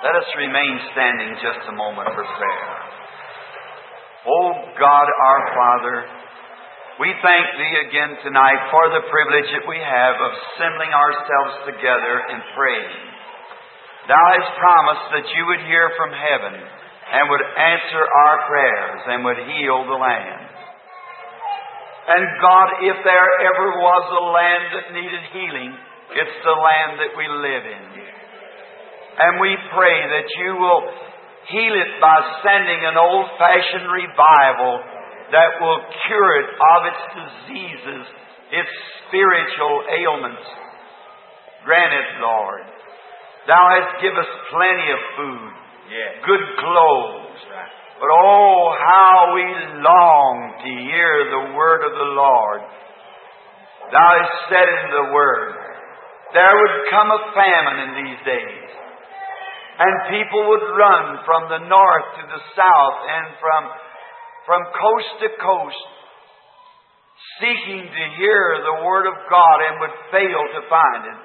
Let us remain standing just a moment for prayer. Oh God, our Father, we thank Thee again tonight for the privilege that we have of assembling ourselves together and praying. Thou hast promised that You would hear from heaven and would answer our prayers and would heal the land. And God, if there ever was a land that needed healing, it's the land that we live in. And we pray that You will heal it by sending an old-fashioned revival that will cure it of its diseases, its spiritual ailments. Grant it, Lord. Thou hast given us plenty of food, good clothes. But oh, how we long to hear the word of the Lord. Thou hast said in the word, there would come a famine in these days. And people would run from the north to the south and from coast to coast, seeking to hear the Word of God and would fail to find it.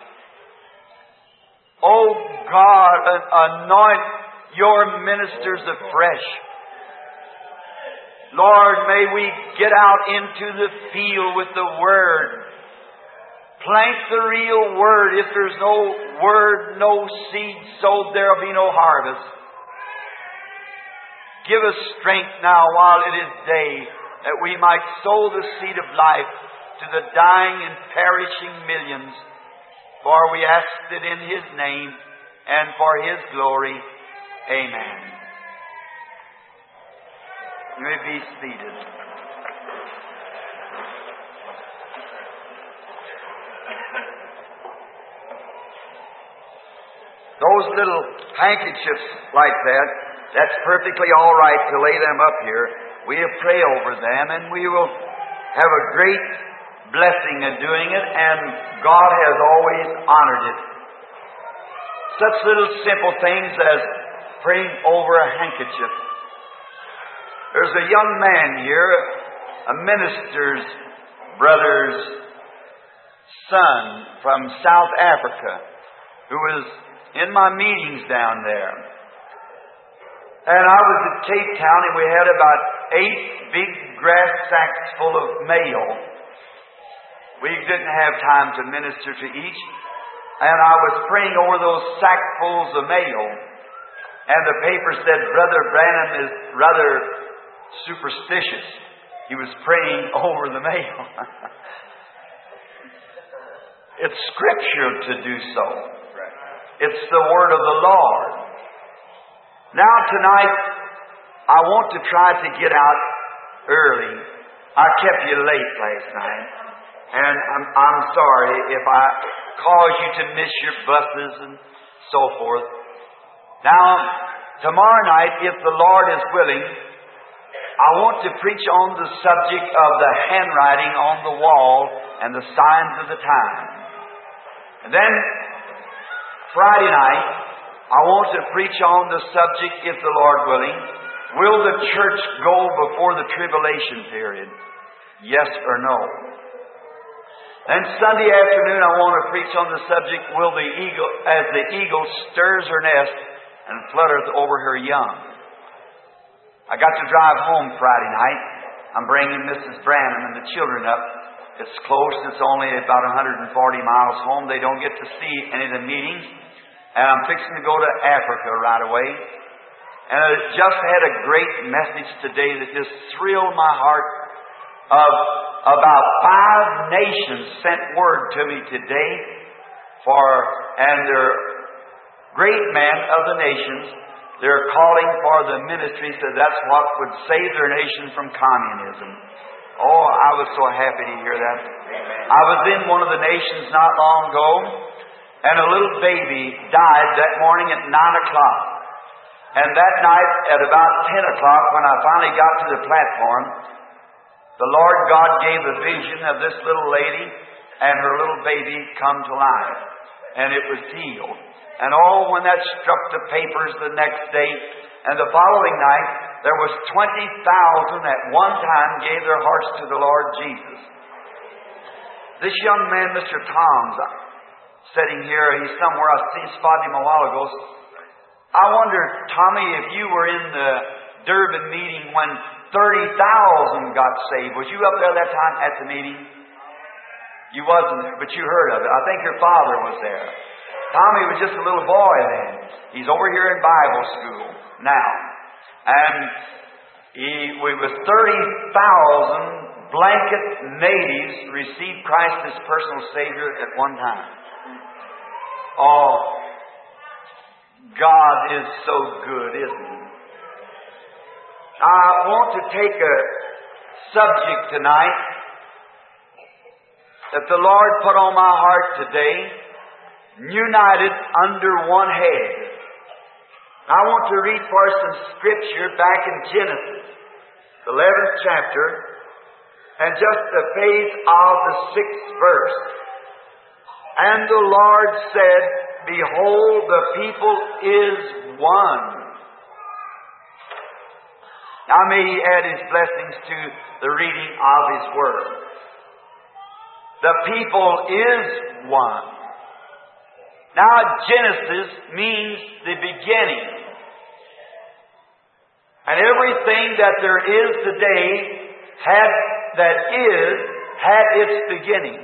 Oh God, anoint Your ministers afresh. Lord, may we get out into the field with the Word. Plant the real Word. If there's no Word, no seed sowed, there'll be no harvest. Give us strength now while it is day, that we might sow the seed of life to the dying and perishing millions. For we ask it in His name and for His glory. Amen. You may be seated. Those little handkerchiefs like that, that's perfectly all right to lay them up here. We'll pray over them and we will have a great blessing in doing it, and God has always honored it. Such little simple things as praying over a handkerchief. There's a young man here, a minister's brother's son from South Africa, who was in my meetings down there. And I was at Cape Town, and we had about 8 big grass sacks full of mail. We didn't have time to minister to each, and I was praying over those sackfuls of mail. And the paper said, Brother Branham is rather superstitious. He was praying over the mail. It's Scripture to do so. It's the Word of the Lord. Now tonight, I want to try to get out early. I kept you late last night, and I'm sorry if I caused you to miss your buses and so forth. Now, tomorrow night, if the Lord is willing, I want to preach on the subject of the handwriting on the wall and the signs of the time. And then, Friday night, I want to preach on the subject, if the Lord willing, will the church go before the tribulation period? Yes or no? And Sunday afternoon, I want to preach on the subject, will the eagle, as the eagle stirs her nest and fluttereth over her young. I got to drive home Friday night. I'm bringing Mrs. Branham and the children up. It's close. It's only about 140 miles home. They don't get to see any of the meetings. And I'm fixing to go to Africa right away. And I just had a great message today that just thrilled my heart. Of about 5 nations sent word to me today and they're great men of the nations. They're calling for the ministry, so that's what would save their nation from communism. Oh, I was so happy to hear that. I was in one of the nations not long ago, and a little baby died that morning at 9 o'clock. And that night at about 10 o'clock, when I finally got to the platform, the Lord God gave a vision of this little lady and her little baby come to life. And it was healed. And oh, when that struck the papers the next day, and the following night, there was 20,000 at one time gave their hearts to the Lord Jesus. This young man, Mr. Tom's, sitting here, he's somewhere, I spotted him a while ago. I wonder, Tommy, if you were in the Durban meeting when 30,000 got saved. Was you up there that time at the meeting? You wasn't there, but you heard of it. I think your father was there. Tommy was just a little boy then. He's over here in Bible school now. And we was 30,000 blanket natives received Christ as personal Savior at one time. Oh, God is so good, isn't He? I want to take a subject tonight that the Lord put on my heart today, united under one head. I want to read for us some scripture back in Genesis, the 11th chapter, and just the phase of the 6th verse. And the Lord said, Behold, the people is one. Now may He add His blessings to the reading of His Word. The people is one. Now Genesis means the beginning. And everything that there is today had its beginning.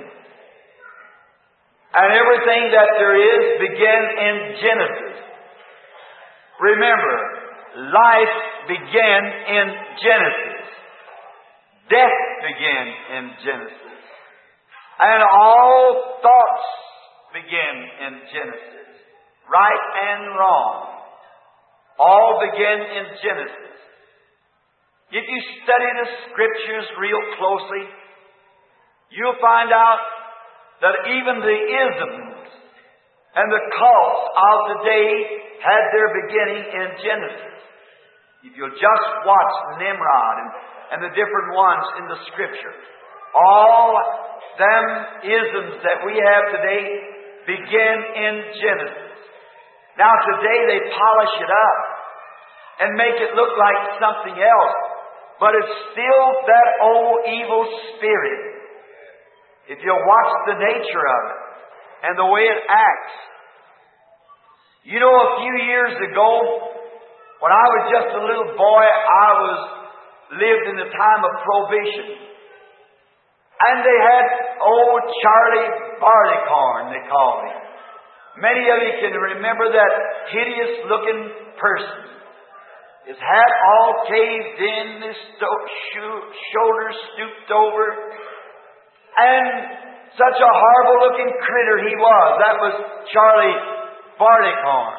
And everything that there is began in Genesis. Remember, life began in Genesis. Death began in Genesis. And all thoughts began in Genesis. Right and wrong. All began in Genesis. If you study the Scriptures real closely, you'll find out that even the isms and the cults of the day had their beginning in Genesis. If you'll just watch Nimrod and the different ones in the Scripture, all them isms that we have today begin in Genesis. Now today they polish it up and make it look like something else, but it's still that old evil spirit. If you watch the nature of it and the way it acts. You know, a few years ago, when I was just a little boy, lived in the time of prohibition. And they had old Charlie Barleycorn, they called him. Many of you can remember that hideous looking person. His hat all caved in, his shoulders stooped over. And such a horrible looking critter he was. That was Charlie Barleycorn.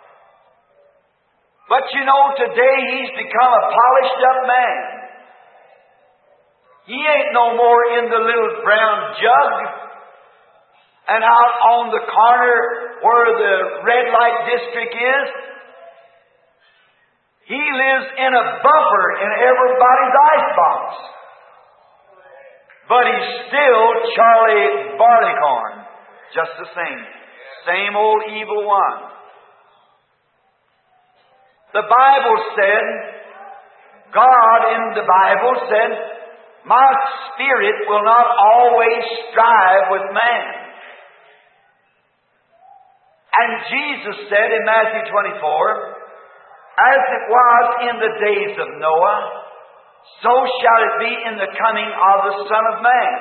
But you know, today he's become a polished up man. He ain't no more in the little brown jug and out on the corner where the red light district is. He lives in a bumper in everybody's icebox. But he's still Charlie Barleycorn. Just the same. Same old evil one. The Bible said, God in the Bible said, My spirit will not always strive with man. And Jesus said in Matthew 24, As it was in the days of Noah, so shall it be in the coming of the Son of Man.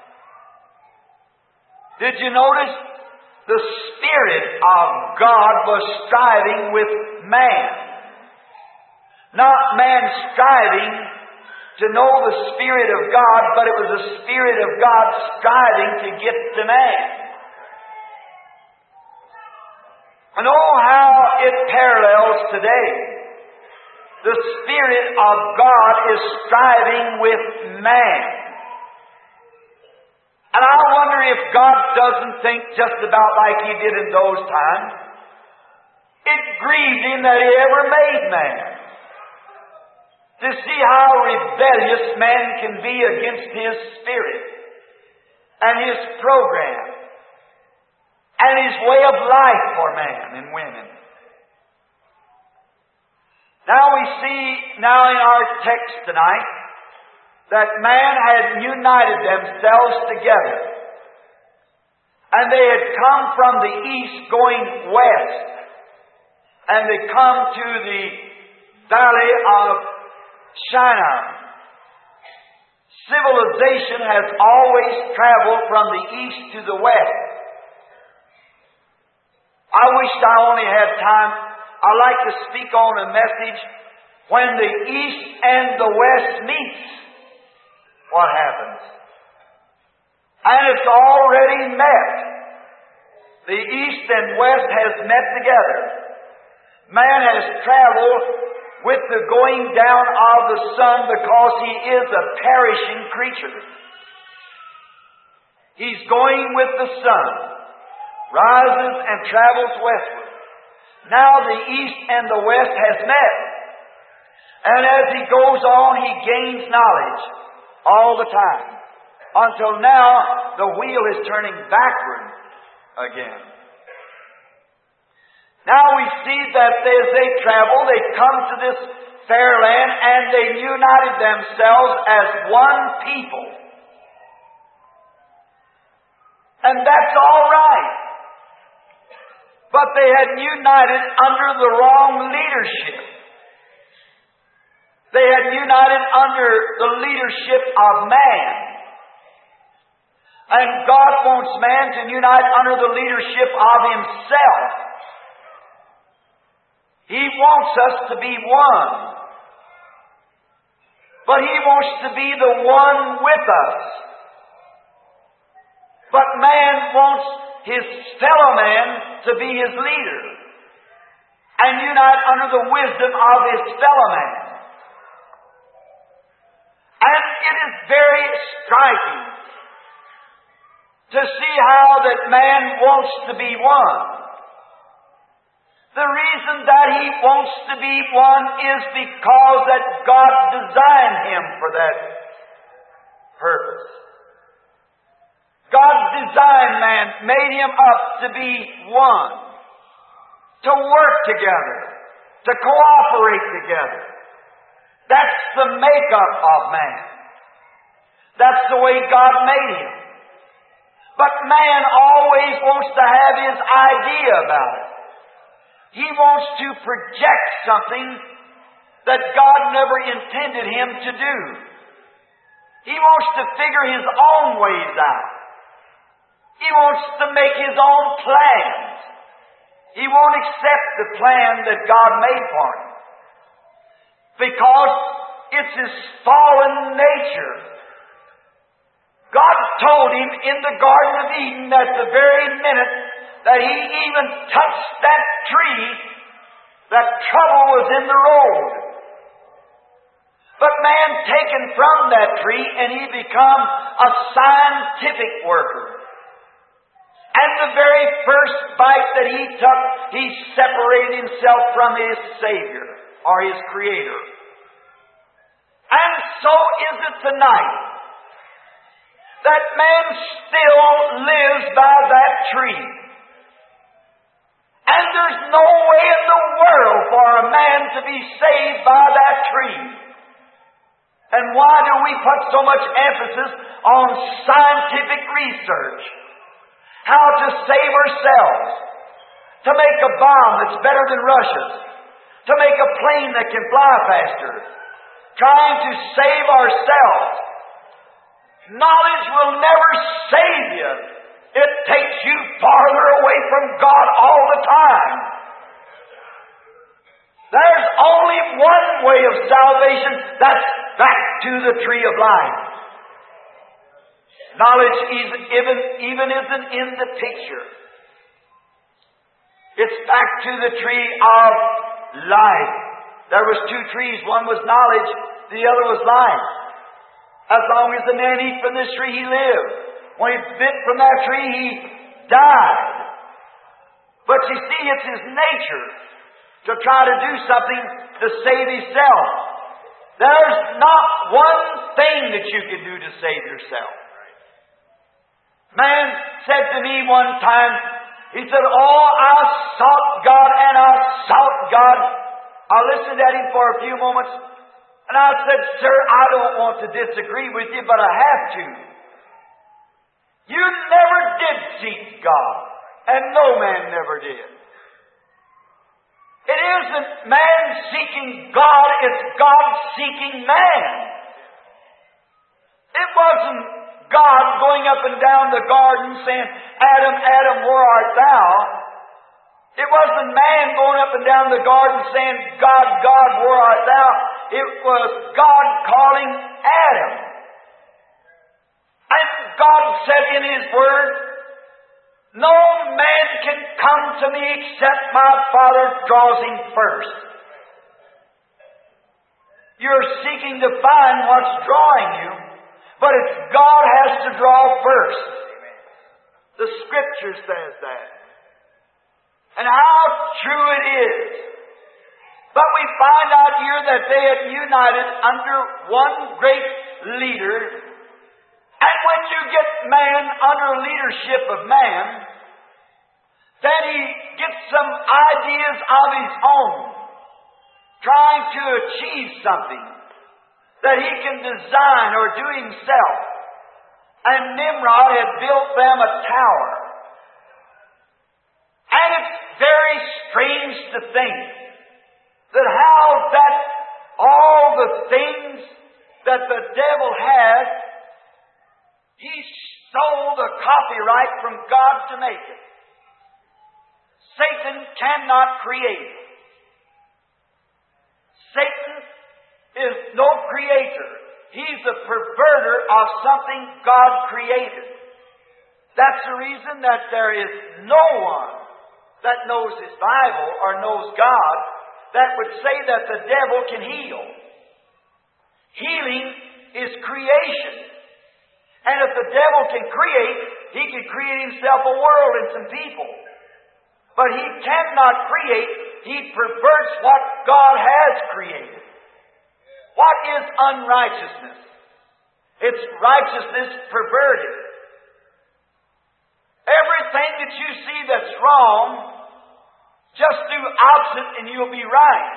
Did you notice? The Spirit of God was striving with man. Not man striving to know the Spirit of God, but it was the Spirit of God striving to get to man. And oh, how it parallels today. The Spirit of God is striving with man. And I wonder if God doesn't think just about like He did in those times. It grieved Him that He ever made man. To see how rebellious man can be against His Spirit and His program and His way of life for man and women. Now we see now in our text tonight that man had united themselves together. And they had come from the east going west. and they come to the valley of Shinar. Civilization has always traveled from the east to the west. I wished I only had time. I like to speak on a message when the east and the west meets. What happens? And it's already met. The east and west has met together. Man has traveled with the going down of the sun because he is a perishing creature. He's going with the sun, rises and travels westward. Now the east and the west has met. And as he goes on, he gains knowledge all the time. Until now, the wheel is turning backward again. Now we see that as they travel, they come to this fair land and they united themselves as one people. And that's all right. But they had united under the wrong leadership. They had united under the leadership of man. And God wants man to unite under the leadership of Himself. He wants us to be one. But He wants to be the one with us. But man wants his fellow man to be his leader and unite under the wisdom of his fellow man. And it is very striking to see how that man wants to be one. The reason that he wants to be one is because that God designed him for that purpose. God designed man, made him up to be one, to work together, to cooperate together. That's the makeup of man. That's the way God made him. But man always wants to have his idea about it. He wants to project something that God never intended him to do. He wants to figure his own ways out. He wants to make his own plans. He won't accept the plan that God made for him. Because it's his fallen nature. God told him in the Garden of Eden at the very minute that he even touched that tree, that trouble was in the road. But man taken from that tree and he become a scientific worker. And the very first bite that he took, he separated himself from his Savior or his Creator. And so is it tonight that man still lives by that tree. And there's no way in the world for a man to be saved by that tree. And why do we put so much emphasis on scientific research? How to save ourselves. To make a bomb that's better than Russia's. To make a plane that can fly faster. Trying to save ourselves. Knowledge will never save you. It takes you farther away from God all the time. There's only one way of salvation. That's back to the tree of life. Knowledge even isn't in the picture. It's back to the tree of life. There was two trees. One was knowledge. The other was life. As long as the man eat from this tree, he lived. When he bit from that tree, he died. But you see, it's his nature to try to do something to save himself. There's not one thing that you can do to save yourself. Man said to me one time, he said, "Oh, I sought God and I sought God." I listened at him for a few moments, and I said, "Sir, I don't want to disagree with you, but I have to. You never did seek God, and no man never did. It isn't man seeking God, it's God seeking man. It wasn't God going up and down the garden saying, Adam, Adam, where art thou? It wasn't man going up and down the garden saying, God, God, where art thou? It was God calling Adam. And God said in His Word, no man can come to me except my Father draws him first. You're seeking to find what's drawing you, but it's God has to draw first. The Scripture says that. And how true it is. But we find out here that they had united under one great leader. And when you get man under leadership of man, then he gets some ideas of his own, trying to achieve something that he can design or do himself. And Nimrod had built them a tower. And it's very strange to think that how that all the things that the devil has, he stole the copyright from God to make it. Satan cannot create. Satan is no creator. He's the perverter of something God created. That's the reason that there is no one that knows his Bible or knows God that would say that the devil can heal. Healing is creation. And if the devil can create, he can create himself a world and some people. But he cannot create. He perverts what God has created. What is unrighteousness? It's righteousness perverted. Everything that you see that's wrong, just do opposite and you'll be right.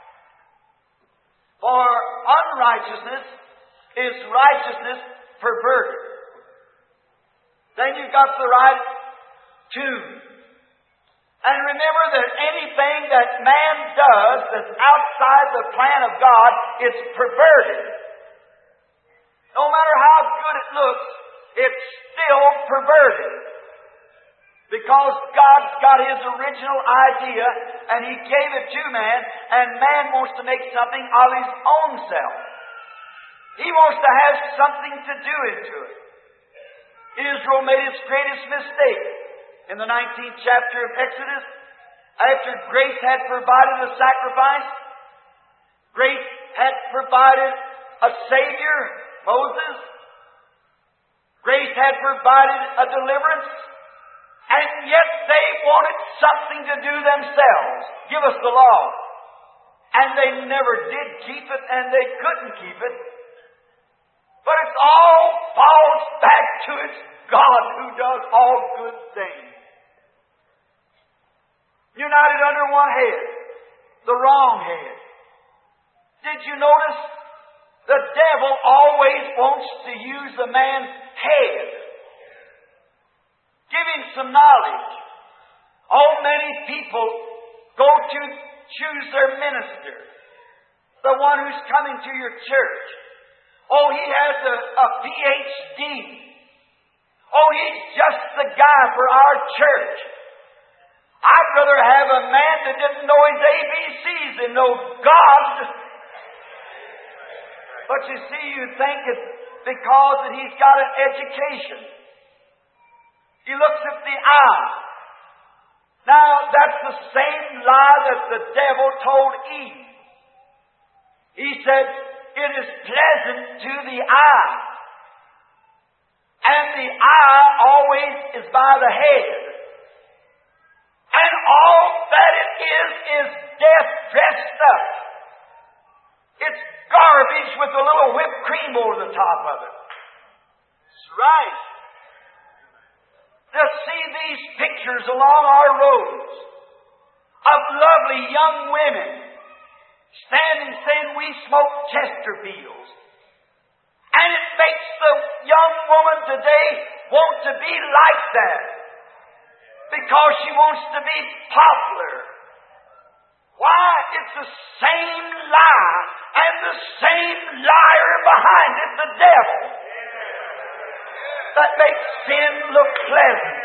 For unrighteousness is righteousness perverted. Then you've got the right tune. And remember that anything that man does that's outside the plan of God, it's perverted. No matter how good it looks, it's still perverted. Because God's got His original idea, and He gave it to man, and man wants to make something of his own self. He wants to have something to do into it. Israel made its greatest mistake. In the 19th chapter of Exodus, after grace had provided a sacrifice, grace had provided a Savior, Moses, grace had provided a deliverance, and yet they wanted something to do themselves. Give us the law. And they never did keep it, and they couldn't keep it. But it all falls back to its God who does all good things. United under one head, the wrong head. Did you notice? The devil always wants to use a man's head. Give him some knowledge. Oh, many people go to choose their minister, the one who's coming to your church. Oh, he has a PhD. Oh, he's just the guy for our church. I'd rather have a man that didn't know his ABCs than know God. But you see, you think it's because that he's got an education. He looks at the eye. Now, that's the same lie that the devil told Eve. He said, it is pleasant to the eye. And the eye always is by the head. And all that it is death dressed up. It's garbage with a little whipped cream over the top of it. That's right. To see these pictures along our roads of lovely young women standing saying we smoke Chesterfields. And it makes the young woman today want to be like that. Because she wants to be popular. Why? it's the same lie and the same liar behind it, the devil, that makes sin look pleasant.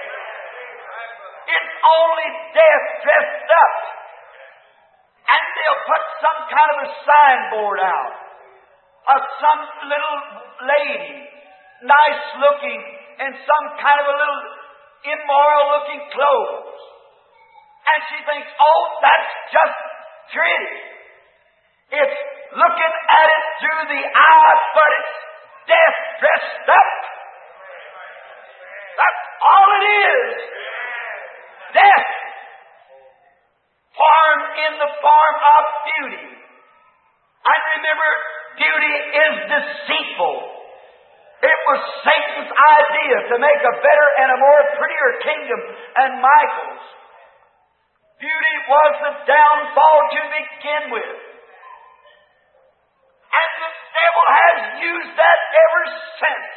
It's only death dressed up. And they'll put some kind of a signboard out of some little lady, nice looking, in some kind of a little immoral looking clothes. And she thinks, oh, that's just pretty. It's looking at it through the eye, but it's death dressed up. That's all it is. Death. Formed in the form of beauty. And remember, beauty is deceitful. It was Satan's idea to make a better and a more prettier kingdom than Michael's. Beauty was the downfall to begin with. And the devil has used that ever since.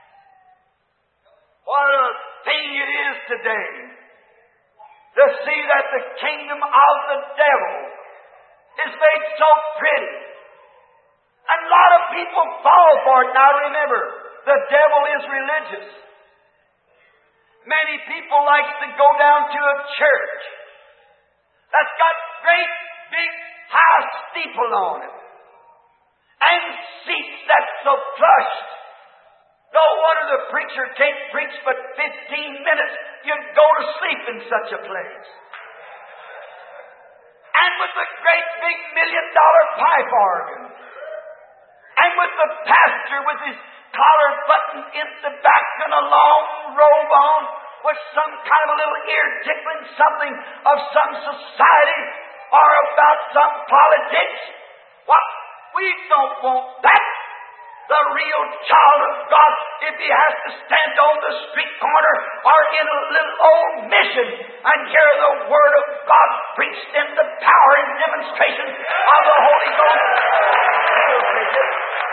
What a thing it is today to see that the kingdom of the devil is made so pretty. And a lot of people fall for it. Now remember, the devil is religious. Many people like to go down to a church that's got great big high steeple on it and seats that's so plush. No wonder the preacher can't preach but 15 minutes. You'd go to sleep in such a place. And with the great big $1 million pipe organ. And with the pastor with his collar buttoned in the back and a long robe on with some kind of a little ear-tickling something of some society or about some politics. Well, we don't want that. The real child of God, if he has to stand on the street corner or in a little old mission and hear the Word of God preached in the power and demonstration of the Holy Ghost, he'll take it.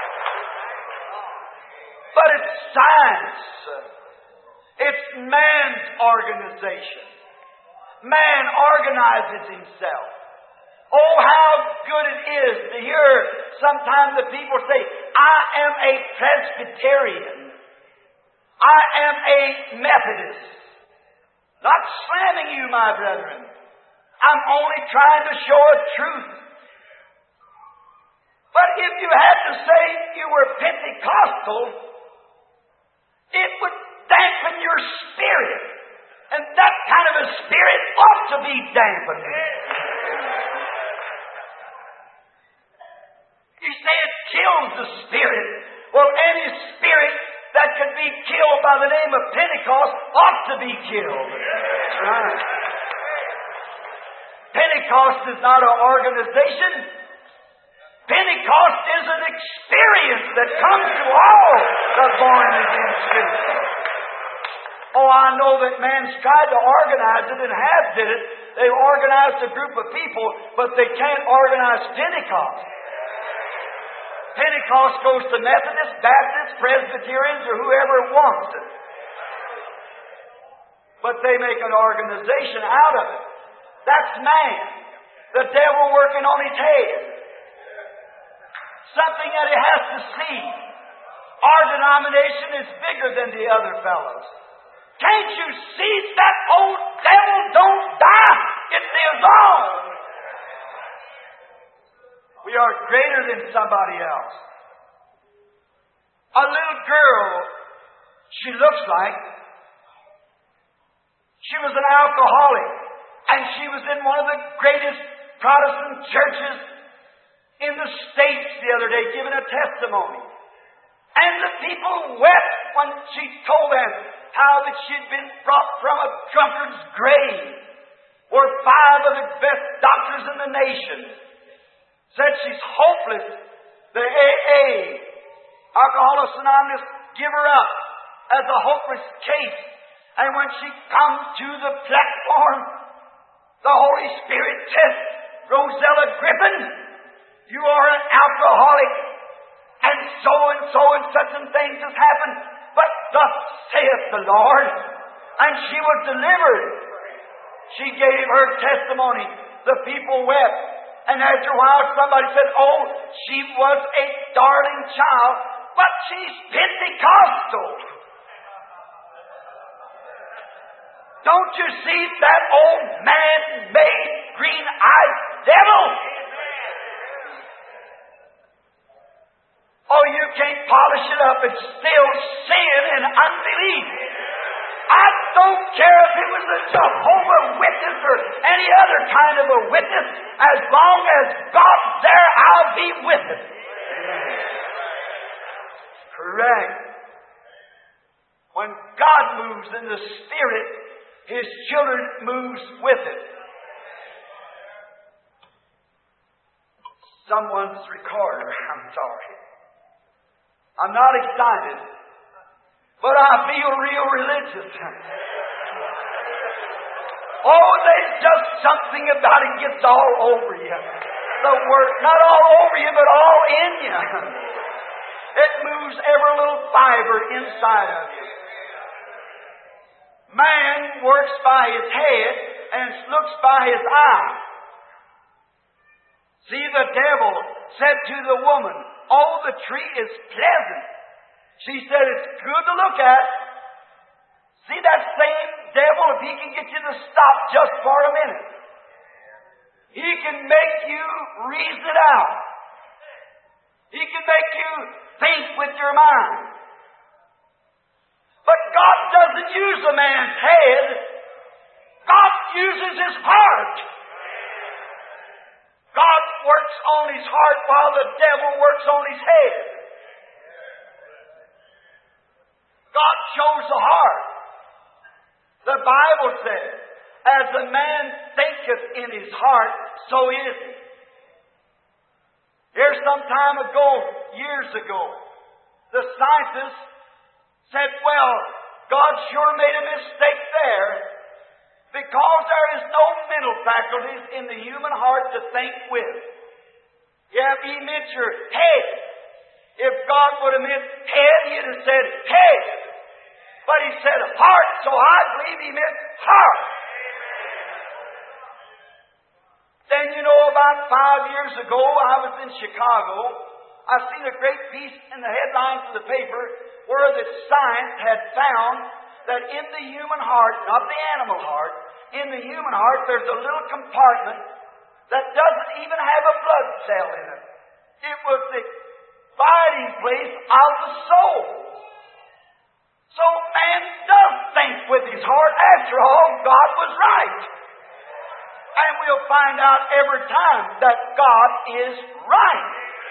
But it's science. It's man's organization. Man organizes himself. Oh, how good it is to hear sometimes the people say, I am a Presbyterian. I am a Methodist. Not slamming you, my brethren. I'm only trying to show a truth. But if you had to say you were Pentecostal, it would dampen your spirit. And that kind of a spirit ought to be dampened. You say it kills the spirit. Well, any spirit that could be killed by the name of Pentecost ought to be killed. Right. Pentecost is not an organization. Pentecost is an experience that comes to all the born again citizens. Oh, I know that man's tried to organize it and have did it. They've organized a group of people, but they can't organize Pentecost. Pentecost goes to Methodists, Baptists, Presbyterians, or whoever wants it. But they make an organization out of it. That's man. The devil working on his head. Something that he has to see. Our denomination is bigger than the other fellows. Can't you see that old devil don't die? It lives on. We are greater than somebody else. A little girl, she looks like, she was an alcoholic, and she was in one of the greatest Protestant churches in the States the other day, giving a testimony. And the people wept when she told them how that she'd been brought from a drunkard's grave, where 5 of the best doctors in the nation said she's hopeless. The AA, Alcoholics Anonymous, give her up as a hopeless case. And when she comes to the platform, the Holy Spirit says, Rosella Griffin, you are an alcoholic, and so and such and things has happened. But thus saith the Lord. And she was delivered. She gave her testimony. The people wept. And after a while somebody said, oh, she was a darling child, but she's Pentecostal. Don't you see that old man-made green-eyed devil? Oh, you can't polish it up. It's still sin and unbelief. I don't care if it was a Jehovah's Witness or any other kind of a witness. As long as God's there, I'll be with it. Correct. When God moves in the Spirit, His children moves with it. Someone's recorder. I'm sorry. I'm not excited, but I feel real religious. Oh, there's just something about it gets all over you. The word, not all over you, but all in you. It moves every little fiber inside of you. Man works by his head and looks by his eye. See, the devil said to the woman, oh, the tree is pleasant. She said, it's good to look at. See, that same devil, if he can get you to stop just for a minute, he can make you reason it out. He can make you think with your mind. But God doesn't use a man's head. God uses his heart. God works on his heart while the devil works on his head. God shows the heart. The Bible says, as a man thinketh in his heart, so is he. Here some time ago, years ago, the scientists said, well, God sure made a mistake there, because there is no mental faculties in the human heart to think with. Yeah, he meant your head. If God would have meant head, he'd have said head. But he said heart, so I believe he meant heart. Then, you know, about 5 years ago, I was in Chicago. I seen a great piece in the headlines of the paper where the science had found that in the human heart, not the animal heart, in the human heart there's a little compartment that doesn't even have a blood cell in it. It was the abiding place of the soul. So man does think with his heart. After all, God was right. And we'll find out every time that God is right.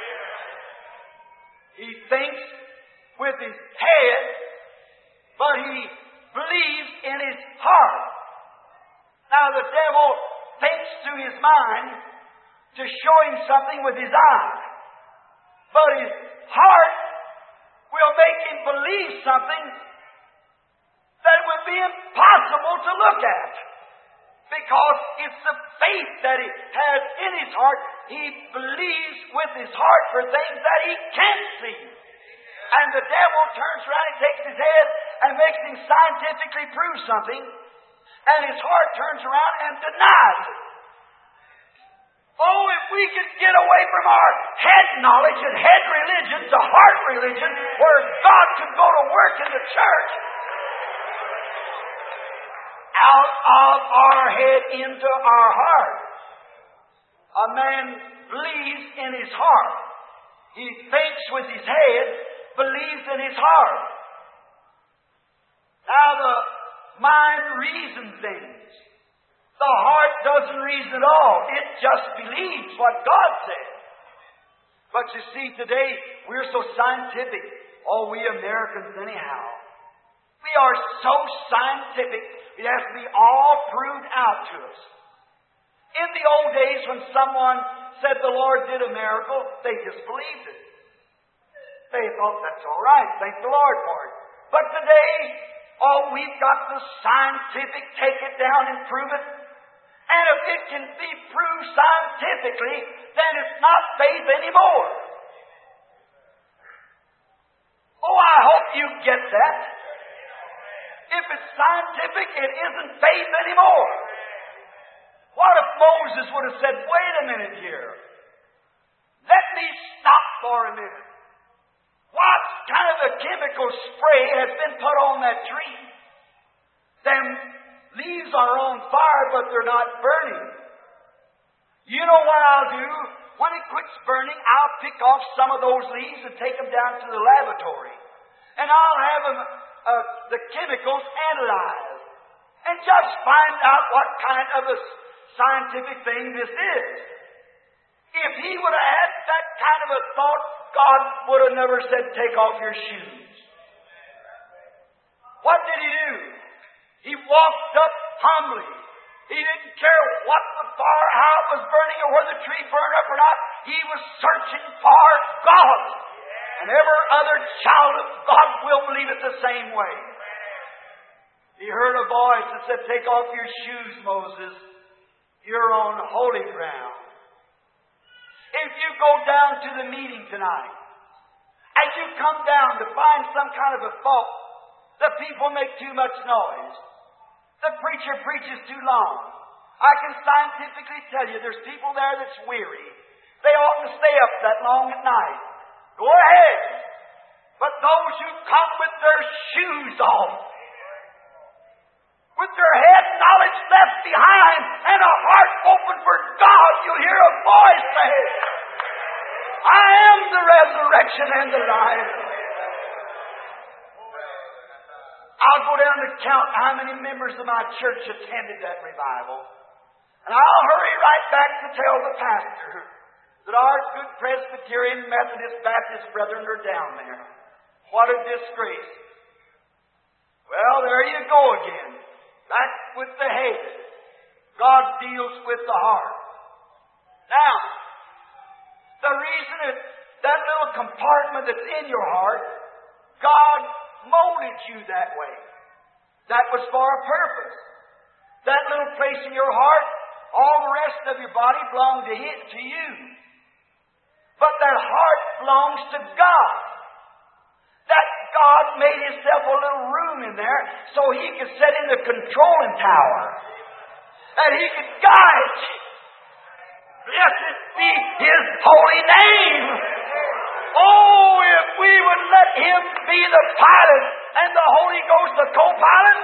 He thinks with his head, but he believes in his heart. Now the devil thinks through his mind to show him something with his eye. But his heart will make him believe something that would be impossible to look at. Because it's the faith that he has in his heart. He believes with his heart for things that he can't see. And the devil turns around and takes his head and makes him scientifically prove something. And his heart turns around and denies it. Oh, if we could get away from our head knowledge and head religion to heart religion, where God could go to work in the church. Out of our head into our heart. A man believes in his heart. He thinks with his head, believes in his heart. Now the mind reasons things. The heart doesn't reason at all. It just believes what God says. But you see, today we're so scientific. Oh, we Americans anyhow. We are so scientific. It has to be all proved out to us. In the old days when someone said the Lord did a miracle, they just believed it. They thought, that's all right. Thank the Lord for it. But today, oh, we've got the scientific, take it down and prove it. And if it can be proved scientifically, then it's not faith anymore. Oh, I hope you get that. If it's scientific, it isn't faith anymore. What if Moses would have said, wait a minute here. Let me stop for a minute. What kind of a chemical spray has been put on that tree? Them leaves are on fire, but they're not burning. You know what I'll do? When it quits burning, I'll pick off some of those leaves and take them down to the laboratory. And I'll have them, the chemicals analyzed. And just find out what kind of a scientific thing this is. If he would have had that kind of a thought, God would have never said, take off your shoes. What did he do? He walked up humbly. He didn't care what the fire, how it was burning, or whether the tree burned up or not. He was searching for God. And every other child of God will believe it the same way. He heard a voice that said, take off your shoes, Moses. You're on holy ground. If you go down to the meeting tonight, and you come down to find some kind of a fault, the people make too much noise. The preacher preaches too long. I can scientifically tell you there's people there that's weary. They oughtn't to stay up that long at night. Go ahead. But those who come with their shoes on, with their head knowledge left behind and a heart open for God, you'll hear a voice say, I am the resurrection and the life. I'll go down to count how many members of my church attended that revival. And I'll hurry right back to tell the pastor that our good Presbyterian, Methodist, Baptist brethren are down there. What a disgrace. Well, there you go again. Back with the head. God deals with the heart. Now, the reason that little compartment that's in your heart, God molded you that way. That was for a purpose. That little place in your heart, all the rest of your body belonged to you. But that heart belongs to God. That God made Himself a little room in there so He could sit in the controlling tower. And He could guide you. Blessed be His holy name. Oh, if we would let Him be the pilot and the Holy Ghost the co-pilot,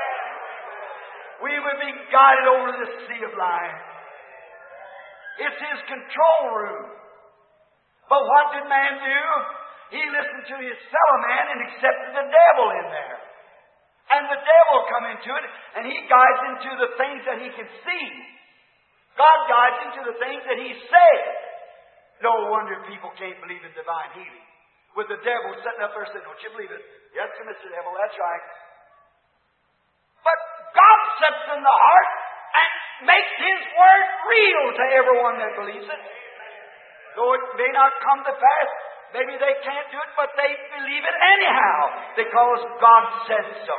we would be guided over the sea of life. It's His control room. But what did man do? He listened to his fellow man and accepted the devil in there. And the devil come into it, and he guides into the things that he can see. God guides into the things that He said. No wonder people can't believe in divine healing. With the devil sitting up there saying, don't you believe it? Yes, Mr. Devil, that's right. But God sits in the heart and makes His word real to everyone that believes it. Though it may not come to pass, maybe they can't do it, but they believe it anyhow, because God said so.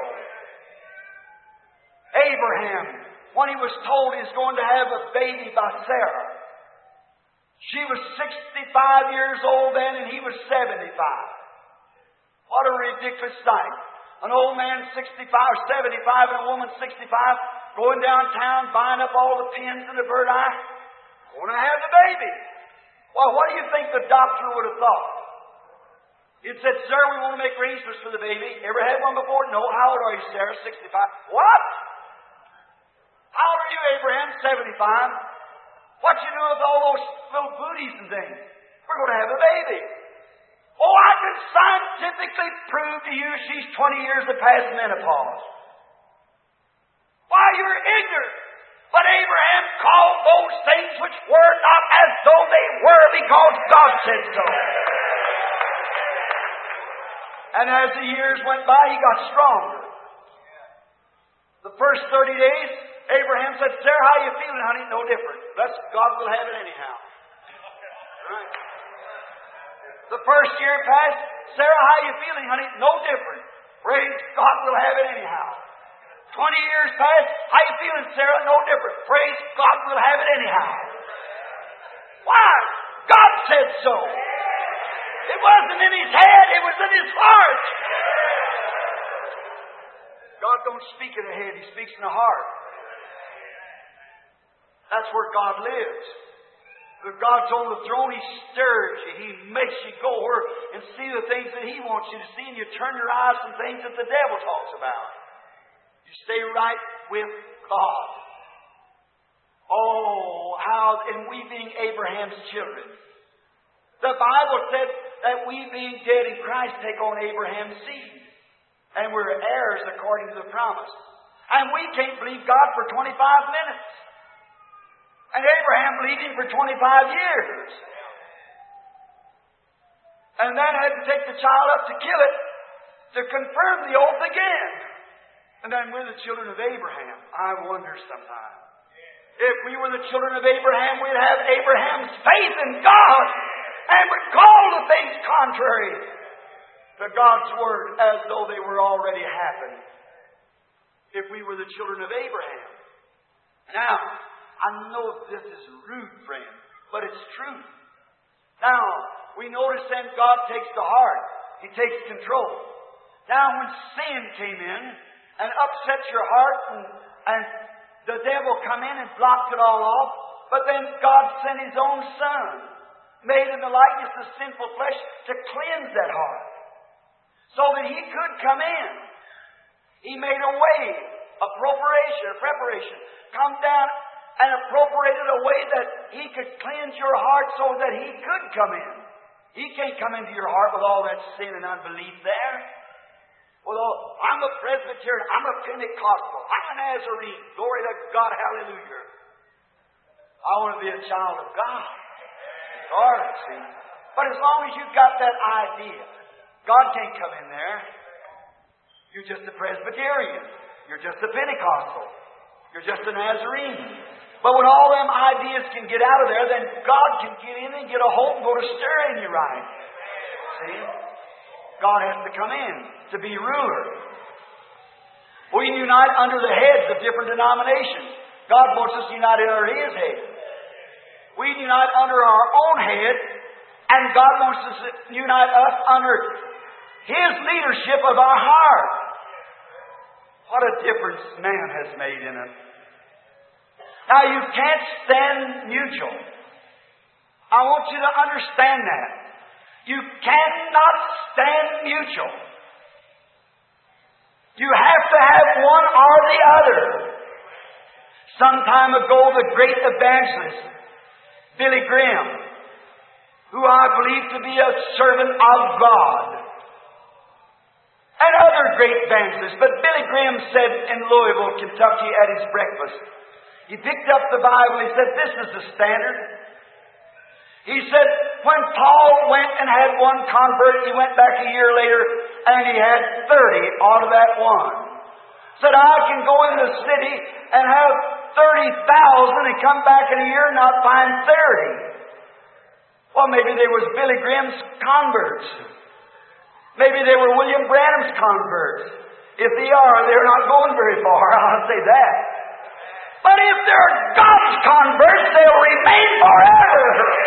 Abraham, when he was told he was going to have a baby by Sarah, she was 65 years old then, and he was 75. What a ridiculous sight. An old man 65 or 75 and a woman 65 going downtown, buying up all the pins in the bird eye, going to have the baby. Well, what do you think the doctor would have thought? He'd said, sir, we want to make arrangements for the baby. Ever had one before? No. How old are you, Sarah? 65. What? How old are you, Abraham? 75. What you do with all those little booties and things? We're going to have a baby. Oh, I can scientifically prove to you she's 20 years past menopause. Why, you're ignorant. But Abraham called those things which were not as though they were, because God said so. And as the years went by, he got stronger. The first 30 days, Abraham said, Sarah, how you feeling, honey? No different. Bless God, will have it anyhow. Right. The first year passed. Sarah, how you feeling, honey? No different. Praise God, will have it anyhow. 20 years passed. How you feeling, Sarah? No different. Praise God, we'll have it anyhow. Why? God said so. It wasn't in his head, it was in his heart. God don't speak in the head, He speaks in the heart. That's where God lives. If God's on the throne, He stirs you. He makes you go over and see the things that He wants you to see, and you turn your eyes from things that the devil talks about. You stay right with God. Oh, how, and we being Abraham's children. The Bible said that we being dead in Christ take on Abraham's seed. And we're heirs according to the promise. And we can't believe God for 25 minutes. And Abraham believed Him for 25 years. And then had to take the child up to kill it to confirm the oath again. And then we're the children of Abraham. I wonder sometimes. If we were the children of Abraham, we'd have Abraham's faith in God and would call the things contrary to God's Word as though they were already happened. If we were the children of Abraham. Now, I know this is rude, friend, but it's true. Now, we notice then God takes the heart. He takes control. Now, when sin came in and upset your heart and the devil come in and blocked it all off, but then God sent His own Son, made in the likeness of sinful flesh, to cleanse that heart, so that He could come in. He made a way, a preparation, come down and appropriated a way that He could cleanse your heart so that He could come in. He can't come into your heart with all that sin and unbelief there. Well, I'm a Presbyterian, I'm a Pentecostal, I'm a Nazarene. Glory to God, hallelujah. I want to be a child of God. Lord, see. But as long as you've got that idea, God can't come in there. You're just a Presbyterian. You're just a Pentecostal. You're just a Nazarene. But when all them ideas can get out of there, then God can get in and get a hold and go to stirring you right. See? God has to come in to be ruler. We unite under the heads of different denominations. God wants us united under His head. We unite under our own head, and God wants us to unite us under His leadership of our heart. What a difference man has made in it. Now, you can't stand mutual. I want you to understand that. You cannot stand mutual. You have to have one or the other. Some time ago, the great evangelist, Billy Graham, who I believe to be a servant of God, and other great evangelists, but Billy Graham said in Louisville, Kentucky, at his breakfast, he picked up the Bible, he said, "This is the standard." He said, when Paul went and had one convert, he went back a year later, and he had 30 out of that one. Said, I can go in the city and have 30,000 and come back in a year and not find 30. Well, maybe they was Billy Graham's converts. Maybe they were William Branham's converts. If they are, they're not going very far, I'll say that. But if they're God's converts, they'll remain forever.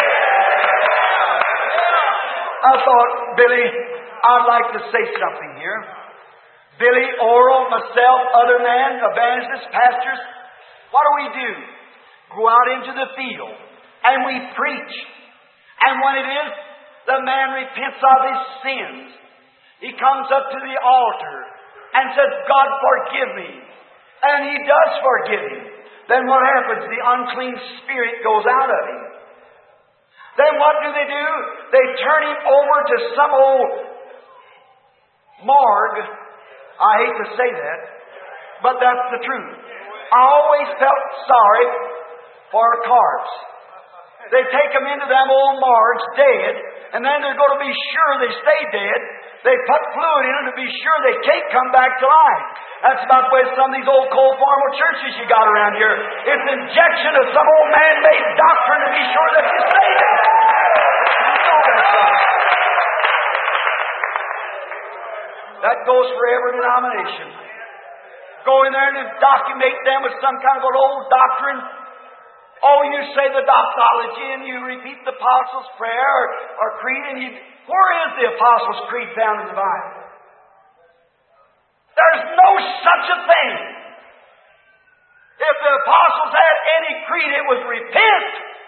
I thought, Billy, I'd like to say something here. Billy, Oral, myself, other men, evangelists, pastors, what do? Go out into the field and we preach. And when it is, the man repents of his sins. He comes up to the altar and says, God, forgive me. And He does forgive him. Then what happens? The unclean spirit goes out of him. Then what do? They turn him over to some old morgue. I hate to say that, but that's the truth. I always felt sorry for a corpse. They take them into them old morgues dead, and then they're going to be sure they stay dead. They put fluid in them to be sure they can't come back to life. That's about the way some of these old cold formal churches you got around here. It's an injection of some old man-made doctrine to be sure that you stay dead. That goes for every denomination. Go in there and indoctrinate them with some kind of an old doctrine. Oh, you say the doxology and you repeat the Apostles' Prayer or Creed, and where is the Apostles' Creed found in the Bible? There's no such a thing. If the apostles had any creed, it was repent.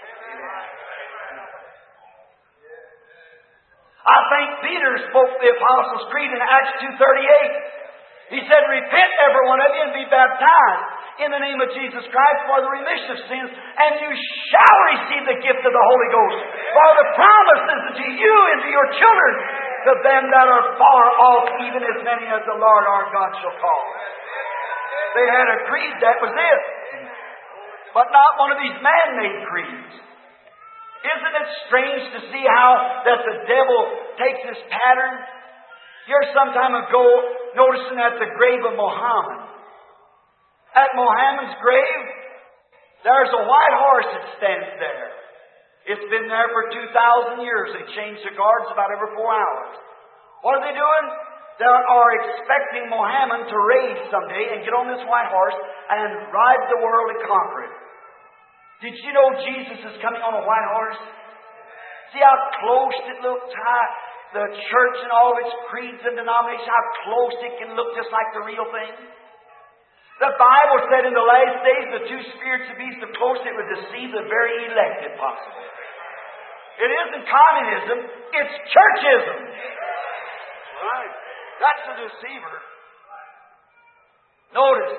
I think Peter spoke the Apostles' Creed in Acts 2:38. He said, repent every one of you and be baptized in the name of Jesus Christ for the remission of sins, and you shall receive the gift of the Holy Ghost. For the promise is to you and to your children, to them that are far off, even as many as the Lord our God shall call. They had a creed, that was it. But not one of these man-made creeds. Isn't it strange to see how that the devil takes this pattern? Here some time ago, noticing at the grave of Muhammad. At Muhammad's grave, there's a white horse that stands there. It's been there for 2,000 years. They change the guards about every 4 hours. What are they doing? They are expecting Muhammad to raise someday and get on this white horse and ride the world and conquer it. Did you know Jesus is coming on a white horse? See how close it looks? How the church and all of its creeds and denominations, how close it can look just like the real thing? The Bible said in the last days the two spirits of beasts so close it would deceive the very elect if possible. It isn't communism, it's churchism. Right. That's the deceiver. Notice,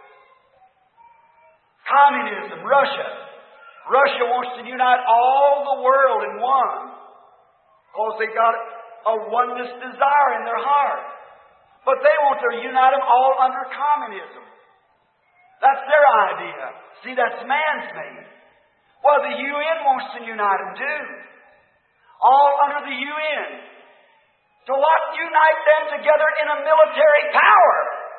communism, Russia. Russia wants to unite all the world in one because they got a oneness desire in their heart. But they want to unite them all under communism. That's their idea. See, that's man's made. Well, the UN wants to unite them too. All under the UN. To what? Unite them together in a military power.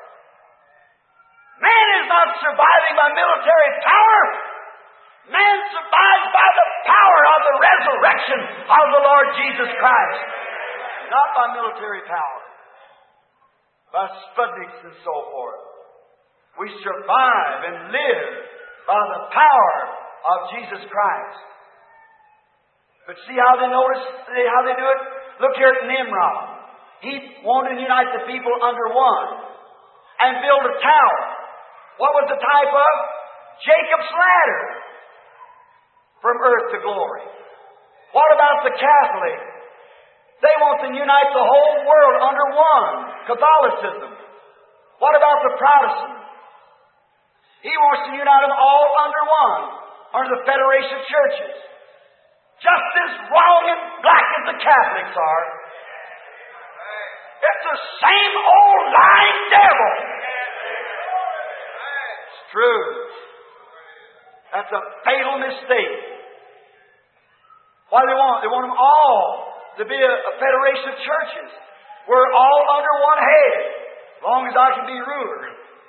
Man is not surviving by military power. Man survives by the power of the resurrection of the Lord Jesus Christ. Not by military power. By Sputniks and so forth. We survive and live by the power of Jesus Christ. But see how they notice, how they do it? Look here at Nimrod. He wanted to unite the people under one and build a tower. What was the type of? Jacob's ladder. From earth to glory. What about the Catholic? They want to unite the whole world under one. Catholicism. What about the Protestant? He wants to unite them all under one. Under the Federation of Churches. Just as wrong and black as the Catholics are. It's the same old lying devil. It's true. That's a fatal mistake. What do they want? They want them all to be a federation of churches. We're all under one head, as long as I can be ruler.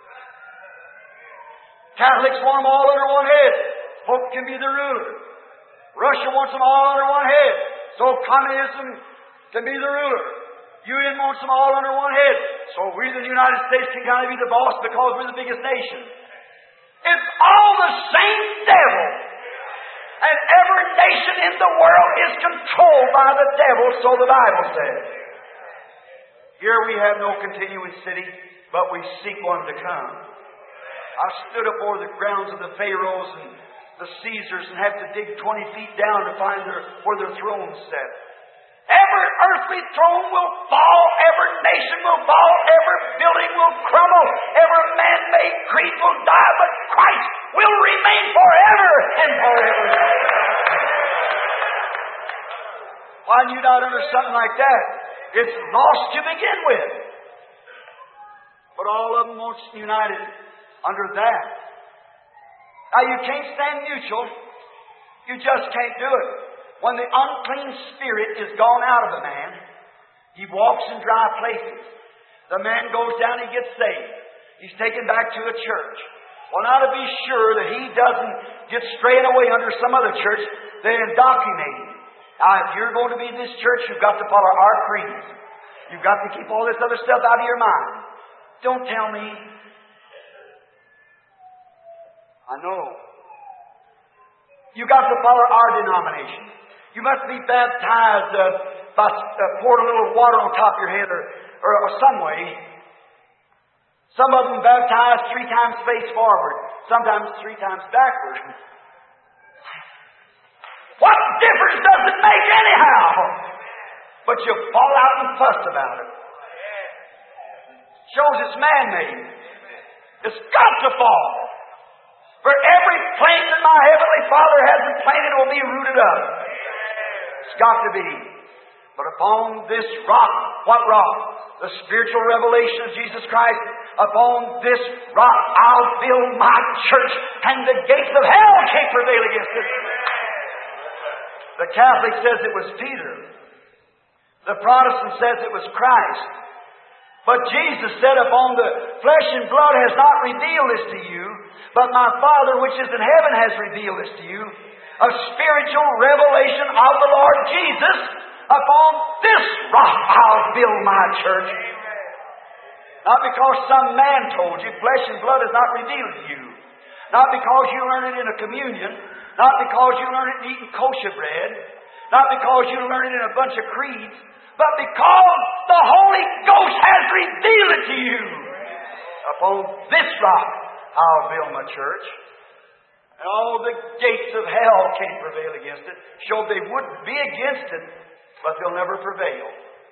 Catholics want them all under one head. Pope can be the ruler. Russia wants them all under one head, so communism can be the ruler. UN wants them all under one head, so we, the United States, can kind of be the boss because we're the biggest nation. It's all the same devil. And every nation in the world is controlled by the devil, so the Bible says. Here we have no continuing city, but we seek one to come. I stood up over the grounds of the Pharaohs and the Caesars and had to dig 20 feet down to find where their thrones sat. Every earthly throne will fall, every nation will fall, every building will crumble, every man-made creed will die, but Christ will remain forever and forever. Why do you not under something like that? It's lost to begin with. But all of them wants united under that. Now you can't stand mutual. You just can't do it. When the unclean spirit is gone out of a man, he walks in dry places. The man goes down and gets saved. He's taken back to a church. Well, now to be sure that he doesn't get straying away under some other church, they indoctrinate him. Now, if you're going to be in this church, you've got to follow our creeds. You've got to keep all this other stuff out of your mind. Don't tell me. I know. You've got to follow our denomination. You must be baptized by pouring a little water on top of your head or some way. Some of them baptized 3 times face forward. sometimes 3 times backwards. What difference does it make anyhow? But you fall out and fuss about it. Shows it's man-made. It's got to fall. For every plant that my Heavenly Father hasn't planted will be rooted up. It's got to be. But upon this rock, what rock? The spiritual revelation of Jesus Christ. Upon this rock I'll build my church, and the gates of hell can't prevail against it. The Catholic says it was Peter. The Protestant says it was Christ. But Jesus said, upon the flesh and blood has not revealed this to you, but my Father which is in heaven has revealed this to you. A spiritual revelation of the Lord Jesus. Upon this rock I'll build my church. Not because some man told you. Flesh and blood has not revealed to you. Not because you learn it in a communion. Not because you learn it in eating kosher bread. Not because you learn it in a bunch of creeds. But because the Holy Ghost has revealed it to you. Upon this rock I'll build my church. And all the gates of hell can't prevail against it. So they would be against it, but they'll never prevail.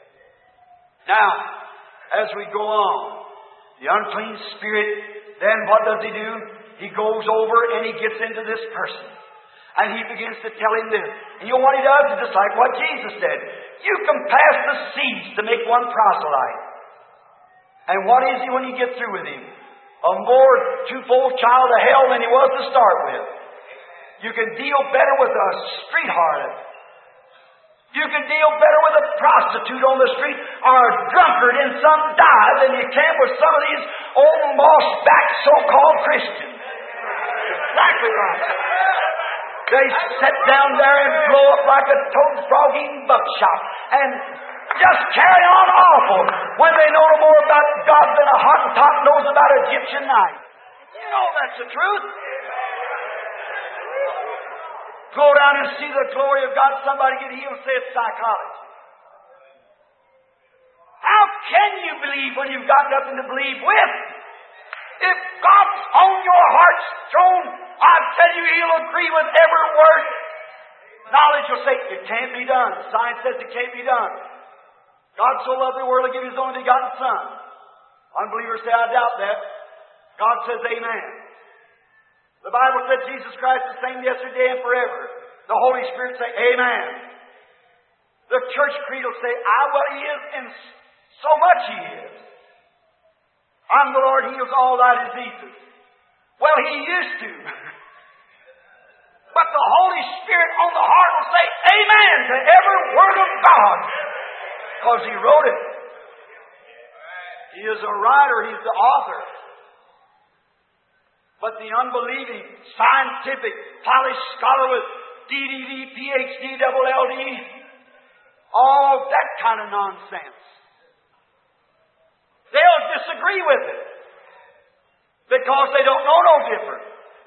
Now, as we go on, the unclean spirit, then what does he do? He goes over and he gets into this person. And he begins to tell him this. And you know what he does? It's just like what Jesus said. You can pass the seas to make one proselyte. And what is he when you get through with him? A more twofold child of hell than he was to start with. You can deal better with a street harlot. You can deal better with a prostitute on the street or a drunkard in some dive than you can with some of these old moss-backed so-called Christians. Exactly right. They sit down there and blow up like a toad frog eating buckshot and just carry on awful when they know no more about God than a Hottentot knows about Egyptian knife. You know that's the truth. Go down and see the glory of God. Somebody get healed, say it's psychology. How can you believe when you've got nothing to believe with? If God's on your heart's throne, I tell you He'll agree with every word. Knowledge will say, it can't be done. Science says it can't be done. God so loved the world, He gave His only begotten Son. Unbelievers say, I doubt that. God says, amen. The Bible said Jesus Christ is the same yesterday and forever. The Holy Spirit say, amen. The church creed will say, well, He is, and so much He is. I'm the Lord, heals all thy diseases. Well, He used to. But the Holy Spirit on the heart will say, amen to every word of God. Because He wrote it. He is a writer, He's the author. But the unbelieving, scientific, polished scholar with DDD, PhD, LLD, all that kind of nonsense, they'll disagree with it because they don't know no different.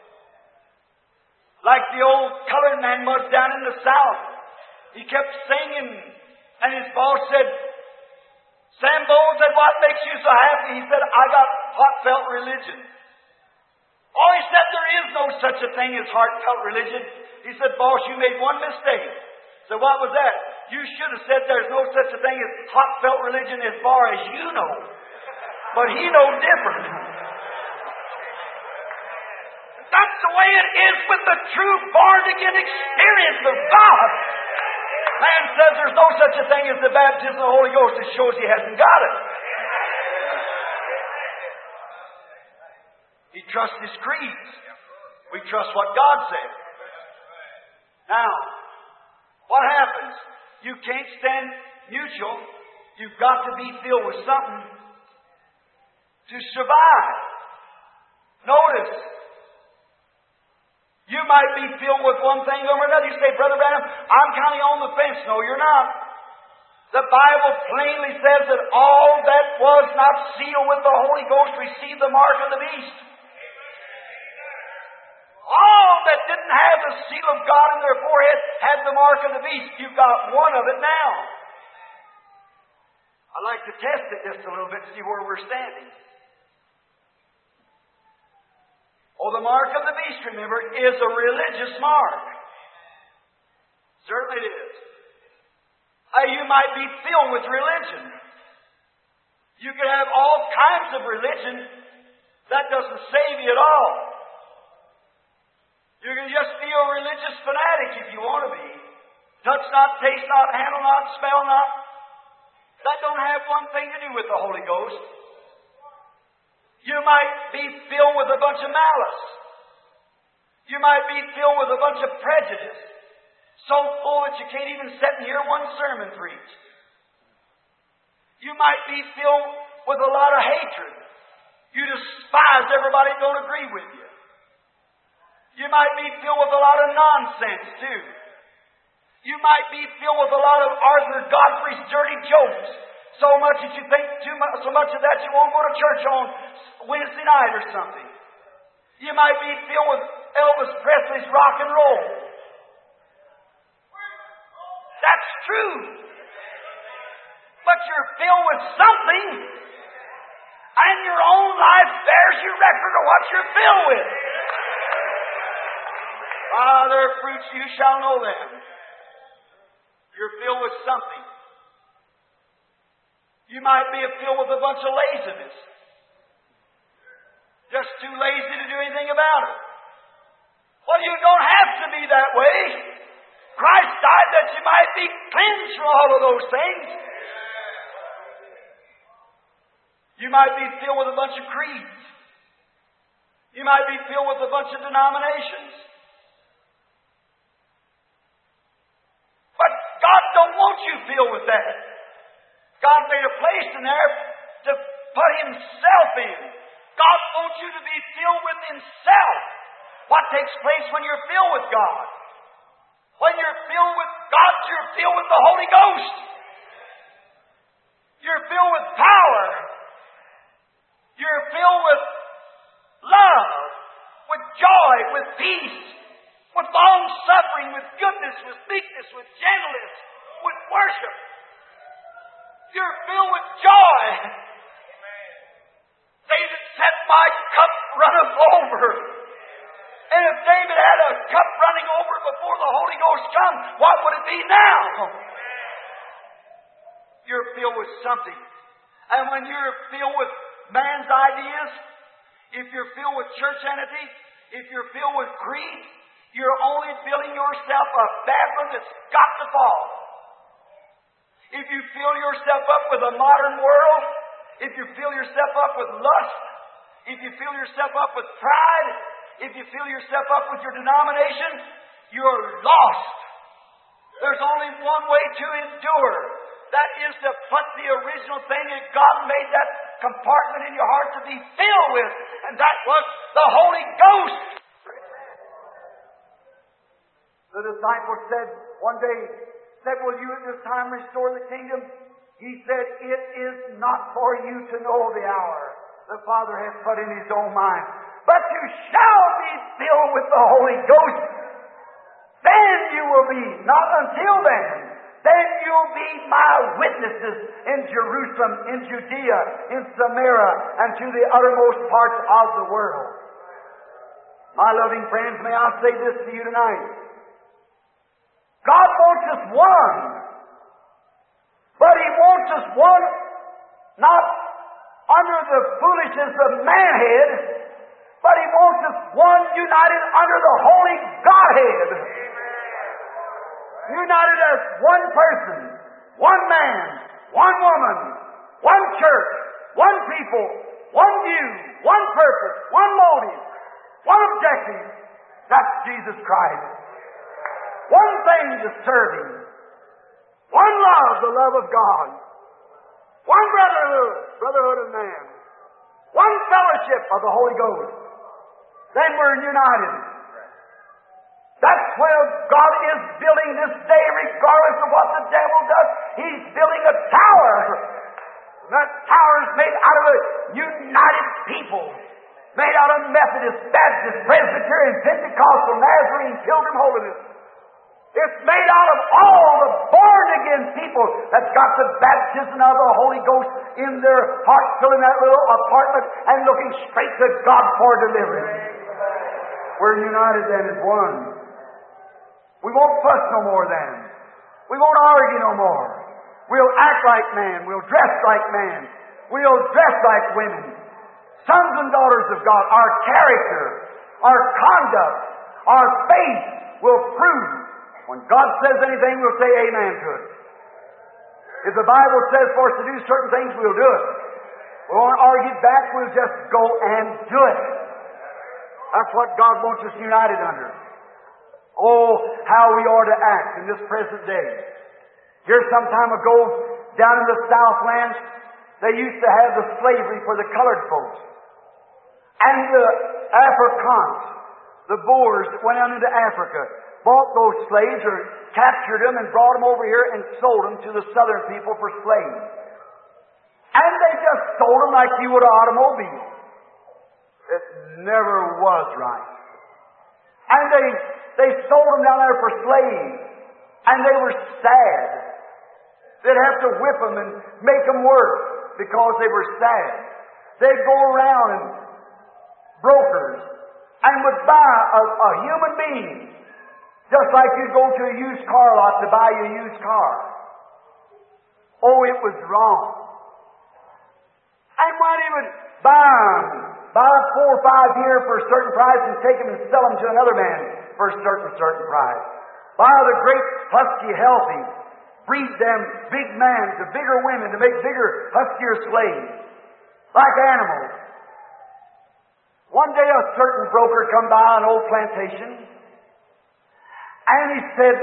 Like the old colored man was down in the South. He kept singing, and his boss said, Sambo said, what makes you so happy? He said, I got heartfelt religion. Oh, he said, there is no such a thing as heartfelt religion. He said, boss, you made one mistake. So what was that? You should have said there's no such a thing as heartfelt religion as far as you know. But he knows different. That's the way it is with the true born-again experience of God. Man says there's no such a thing as the baptism of the Holy Ghost. It shows he hasn't got it. He trusts his creeds. We trust what God said. Now, what happens? You can't stand neutral. You've got to be filled with something to survive. Notice, you might be filled with one thing or another. You say, Brother Branham, I'm kind of on the fence. No, you're not. The Bible plainly says that all that was not sealed with the Holy Ghost received the mark of the beast. All that didn't have the seal of God in their forehead had the mark of the beast. You've got one of it now. I'd like to test it just a little bit to see where we're standing. Oh, the mark of the beast, remember, is a religious mark. Certainly it is. You might be filled with religion. You could have all kinds of religion. That doesn't save you at all. You can just be a religious fanatic if you want to be. Touch not, taste not, handle not, smell not. That don't have one thing to do with the Holy Ghost. You might be filled with a bunch of malice. You might be filled with a bunch of prejudice. So full that you can't even sit and hear one sermon preached. You might be filled with a lot of hatred. You despise everybody that don't agree with you. You might be filled with a lot of nonsense, too. You might be filled with a lot of Arthur Godfrey's dirty jokes. So much that you think so much of that you won't go to church on Wednesday night or something. You might be filled with Elvis Presley's rock and roll. That's true. But you're filled with something, and your own life bears your record of what you're filled with. By their fruits you shall know them. You're filled with something. You might be filled with a bunch of laziness. Just too lazy to do anything about it. Well, you don't have to be that way. Christ died that you might be cleansed from all of those things. You might be filled with a bunch of creeds. You might be filled with a bunch of denominations. But God don't want you filled with that. God made a place in there to put Himself in. God wants you to be filled with Himself. What takes place when you're filled with God? When you're filled with God, you're filled with the Holy Ghost. You're filled with power. You're filled with love, with joy, with peace, with long-suffering, with goodness, with meekness, with gentleness, with worship. You're filled with joy. David said, my cup runneth over. And if David had a cup running over before the Holy Ghost come, what would it be now? You're filled with something. And when you're filled with man's ideas, if you're filled with church entity, if you're filled with creed, you're only building yourself a Babylon that's got to fall. If you fill yourself up with a modern world, if you fill yourself up with lust, if you fill yourself up with pride, if you fill yourself up with your denomination, you're lost. There's only one way to endure. That is to put the original thing that God made that compartment in your heart to be filled with. And that was the Holy Ghost. The disciple said one day, will you at this time restore the kingdom? He said, it is not for you to know the hour the Father has put in His own mind. But you shall be filled with the Holy Ghost. Then you will be, not until then you'll be my witnesses in Jerusalem, in Judea, in Samaria, and to the uttermost parts of the world. My loving friends, may I say this to you tonight. God wants us one. But He wants us one not under the foolishness of manhead, but He wants us one united under the Holy Godhead. United as one person, one man, one woman, one church, one people, one view, one purpose, one motive, one objective. That's Jesus Christ. One thing to serve Him. One love, the love of God. One brotherhood of man. One fellowship of the Holy Ghost. Then we're united. That's where God is building this day, regardless of what the devil does. He's building a tower. That tower is made out of a united people. Made out of Methodist, Baptist, Presbyterian, Pentecostal, Nazarene, Pilgrim Holiness. It's made out of all the born-again people that's got the baptism of the Holy Ghost in their heart, filling that little apartment and looking straight to God for deliverance. We're united then as one. We won't fuss no more then. We won't argue no more. We'll act like man. We'll dress like man. We'll dress like women. Sons and daughters of God. Our character, our conduct, our faith will prove. When God says anything, we'll say amen to it. If the Bible says for us to do certain things, we'll do it. We won't argue back. We'll just go and do it. That's what God wants us united under. Oh, how we are to act in this present day. Here some time ago, down in the Southlands, they used to have the slavery for the colored folks. And the Africans, the Boers that went out into Africa, bought those slaves or captured them and brought them over here and sold them to the southern people for slaves. And they just sold them like you would an automobile. It never was right. And they sold them down there for slaves. And they were sad. They'd have to whip them and make them work because they were sad. They'd go around and brokers and would buy a human being just like you'd go to a used car lot to buy you a used car. Oh, it was wrong. And when he would buy 4 or 5 here for a certain price and take them and sell them to another man for a certain price. Buy the great, husky, healthy, breed them big men to bigger women to make bigger, huskier slaves, like animals. One day a certain broker come by an old plantation, and he said,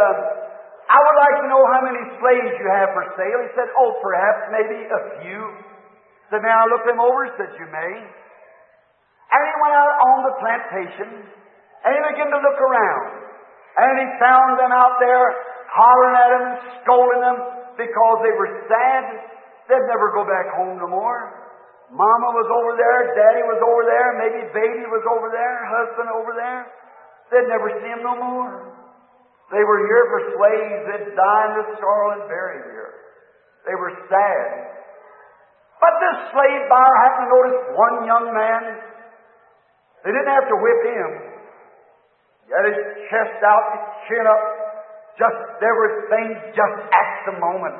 I would like to know how many slaves you have for sale. He said, oh, perhaps, maybe a few. He said, may I look them over? He said, you may. And he went out on the plantation, and he began to look around. And he found them out there hollering at them and scolding them because they were sad. They'd never go back home no more. Mama was over there, Daddy was over there, maybe baby was over there, husband over there. They'd never see him no more. They were here for slaves. They'd die in the sorrow and buried here. They were sad. But this slave buyer happened to notice one young man. They didn't have to whip him. He had his chest out, his chin up, just everything just at the moment.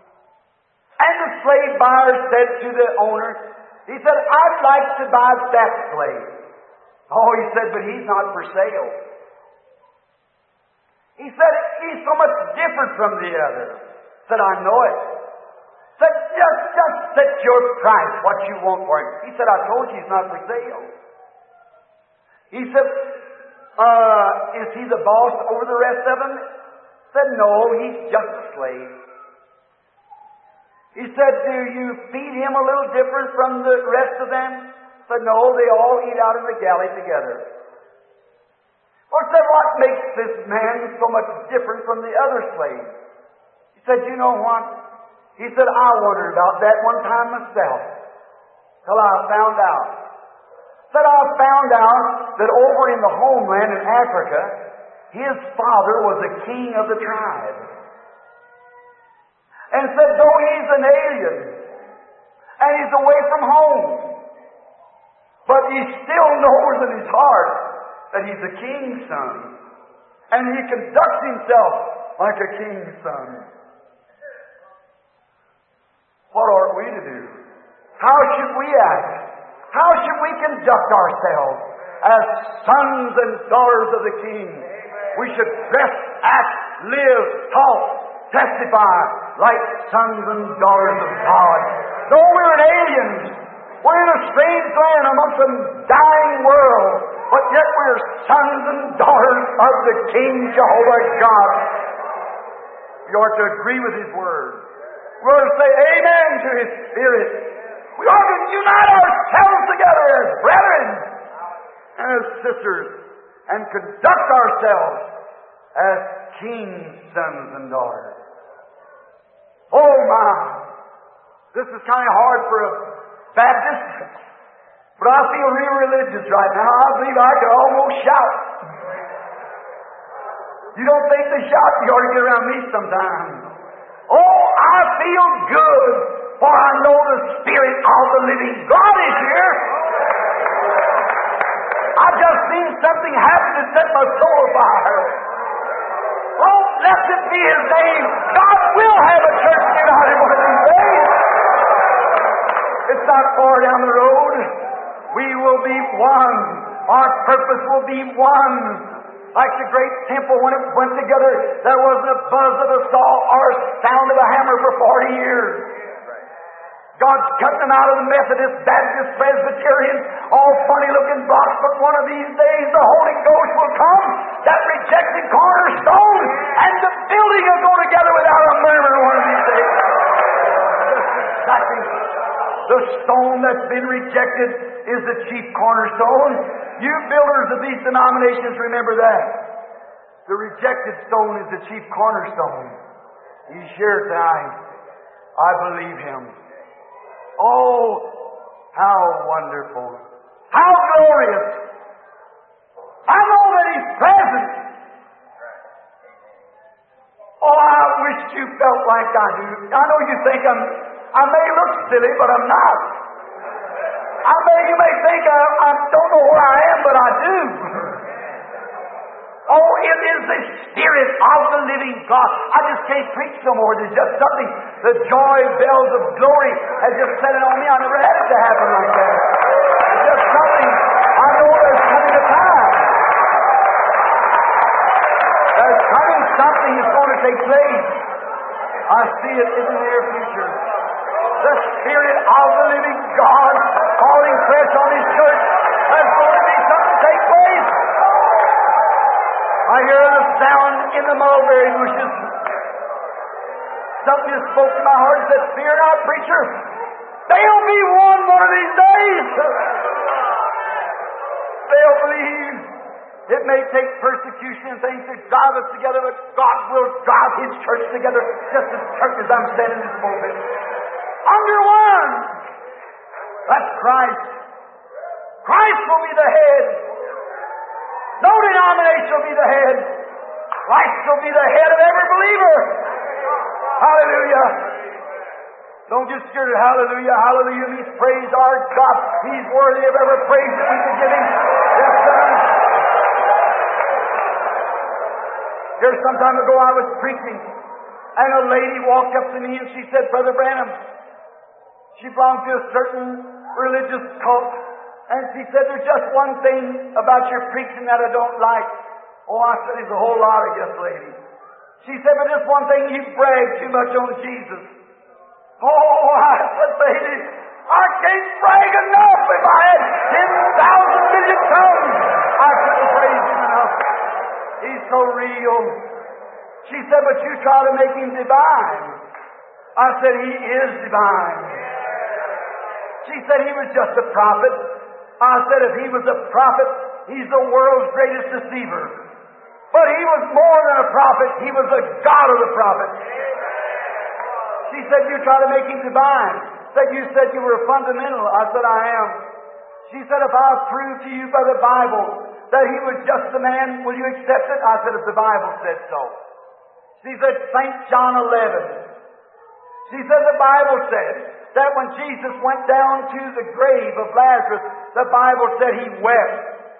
And the slave buyer said to the owner, he said, I'd like to buy that slave. Oh, he said, but he's not for sale. He said, he's so much different from the other. Said, I know it. Said, just set your price, what you want for him. He said, I told you he's not for sale. He said, is he the boss over the rest of them? Said, no, he's just a slave. He said, do you feed him a little different from the rest of them? Said, no, they all eat out in the galley together. Or said, what makes this man so much different from the other slaves? He said, you know what? He said, I wondered about that one time myself, till I found out. Said, I found out that over in the homeland in Africa, his father was a king of the tribe. And said, though he's an alien, and he's away from home, but he still knows in his heart that he's a king's son. And he conducts himself like a king's son. What ought we to do? How should we act? How should we conduct ourselves as sons and daughters of the King? We should dress, act, live, talk, testify like sons and daughters of God. Though we're aliens, we're in a strange land amongst a dying world, but yet we're sons and daughters of the King Jehovah God. We ought to agree with His Word. We ought to say amen to His Spirit. We ought to unite ourselves together as brethren and as sisters and conduct ourselves as King's sons and daughters. Oh my! This is kind of hard for a Baptist, but I feel real religious right now. I believe I could almost shout. You don't think to shout, you ought to get around me sometime. Oh, I feel good, for I know the Spirit of the living God is here. I just seen something happen that set my soul afire. Oh, blessed be His name. God will have a church united one of these days. It's not far down the road. We will be one. Our purpose will be one. Like the great temple, when it went together, there wasn't a buzz of a saw or a sound of a hammer for 40 years. God's cutting them out of the Methodist, Baptist, Presbyterian, all funny-looking blocks, but one of these days the Holy Ghost will come, that rejected cornerstone, and the building will go together without a murmur one of these days. Exactly. The stone that's been rejected is the chief cornerstone. You builders of these denominations, remember that. The rejected stone is the chief cornerstone. He's here tonight. I believe Him. Oh, how wonderful. How glorious. I know that He's present. Oh, I wish you felt like I do. I know you think I may look silly, but I'm not. You may think I don't know where I am, but I do. Oh, it is the Spirit of the living God. I just can't preach no more. There's just something. The joy bells of glory has just set it on me. I never had it to happen like that. It's just something. I know there's coming a time. There's coming something that's going to take place. I see it in the near future. The Spirit of the living God calling fresh on His church. There's going to be something take place. I hear the sound in the mulberry bushes. Something just spoke to my heart and said, "Fear not, preacher. They'll be one of these days. They'll believe. It may take persecution and things to drive us together, but God will drive His church together, just as church as I'm standing in this pulpit. Under one. That's Christ. Christ will be the head. No denomination will be the head. Christ will be the head of every believer. Hallelujah. Don't get scared of hallelujah. Hallelujah means praise our God. He's worthy of every praise that we can give Him. Yes, son. Here some time ago I was preaching, and a lady walked up to me and she said, "Brother Branham," she belonged to a certain religious cult, and she said, "There's just one thing about your preaching that I don't like." Oh, I said, "There's a whole lot, I guess, lady." She said, "But just one thing, you brag too much on Jesus." Oh, I said, "Lady, I can't brag enough. If I had 10,000 million tongues, I couldn't praise Him enough. He's so real." She said, "But you try to make Him divine." I said, "He is divine." She said, "He was just a prophet." I said, "If He was a prophet, He's the world's greatest deceiver. But He was more than a prophet. He was the God of the prophet." She said, "You try to make Him divine. That you said you were fundamental." I said, "I am." She said, "If I prove to you by the Bible that He was just a man, will you accept it?" I said, "If the Bible said so." She said, St. John 11. She said the Bible said that when Jesus went down to the grave of Lazarus, the Bible said He wept.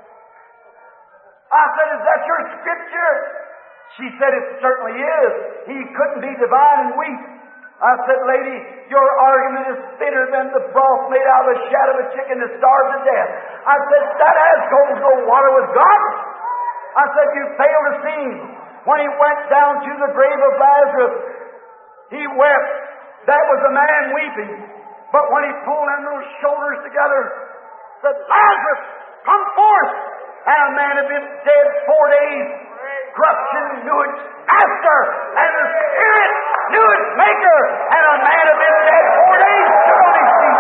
I said, "Is that your scripture?" She said, "It certainly is. He couldn't be divine and weep." I said, "Lady, your argument is thinner than the broth made out of the shat of a chicken that starved to death." I said, "That has holds no water with God." I said, "You fail to see. When He went down to the grave of Lazarus, He wept. That was a man weeping. But when He pulled in those shoulders together, said, 'Lazarus, come forth!' And a man had been dead 4 days. Corruption knew its master, and the Spirit knew its maker. And a man had been dead 4 days, stood on his feet.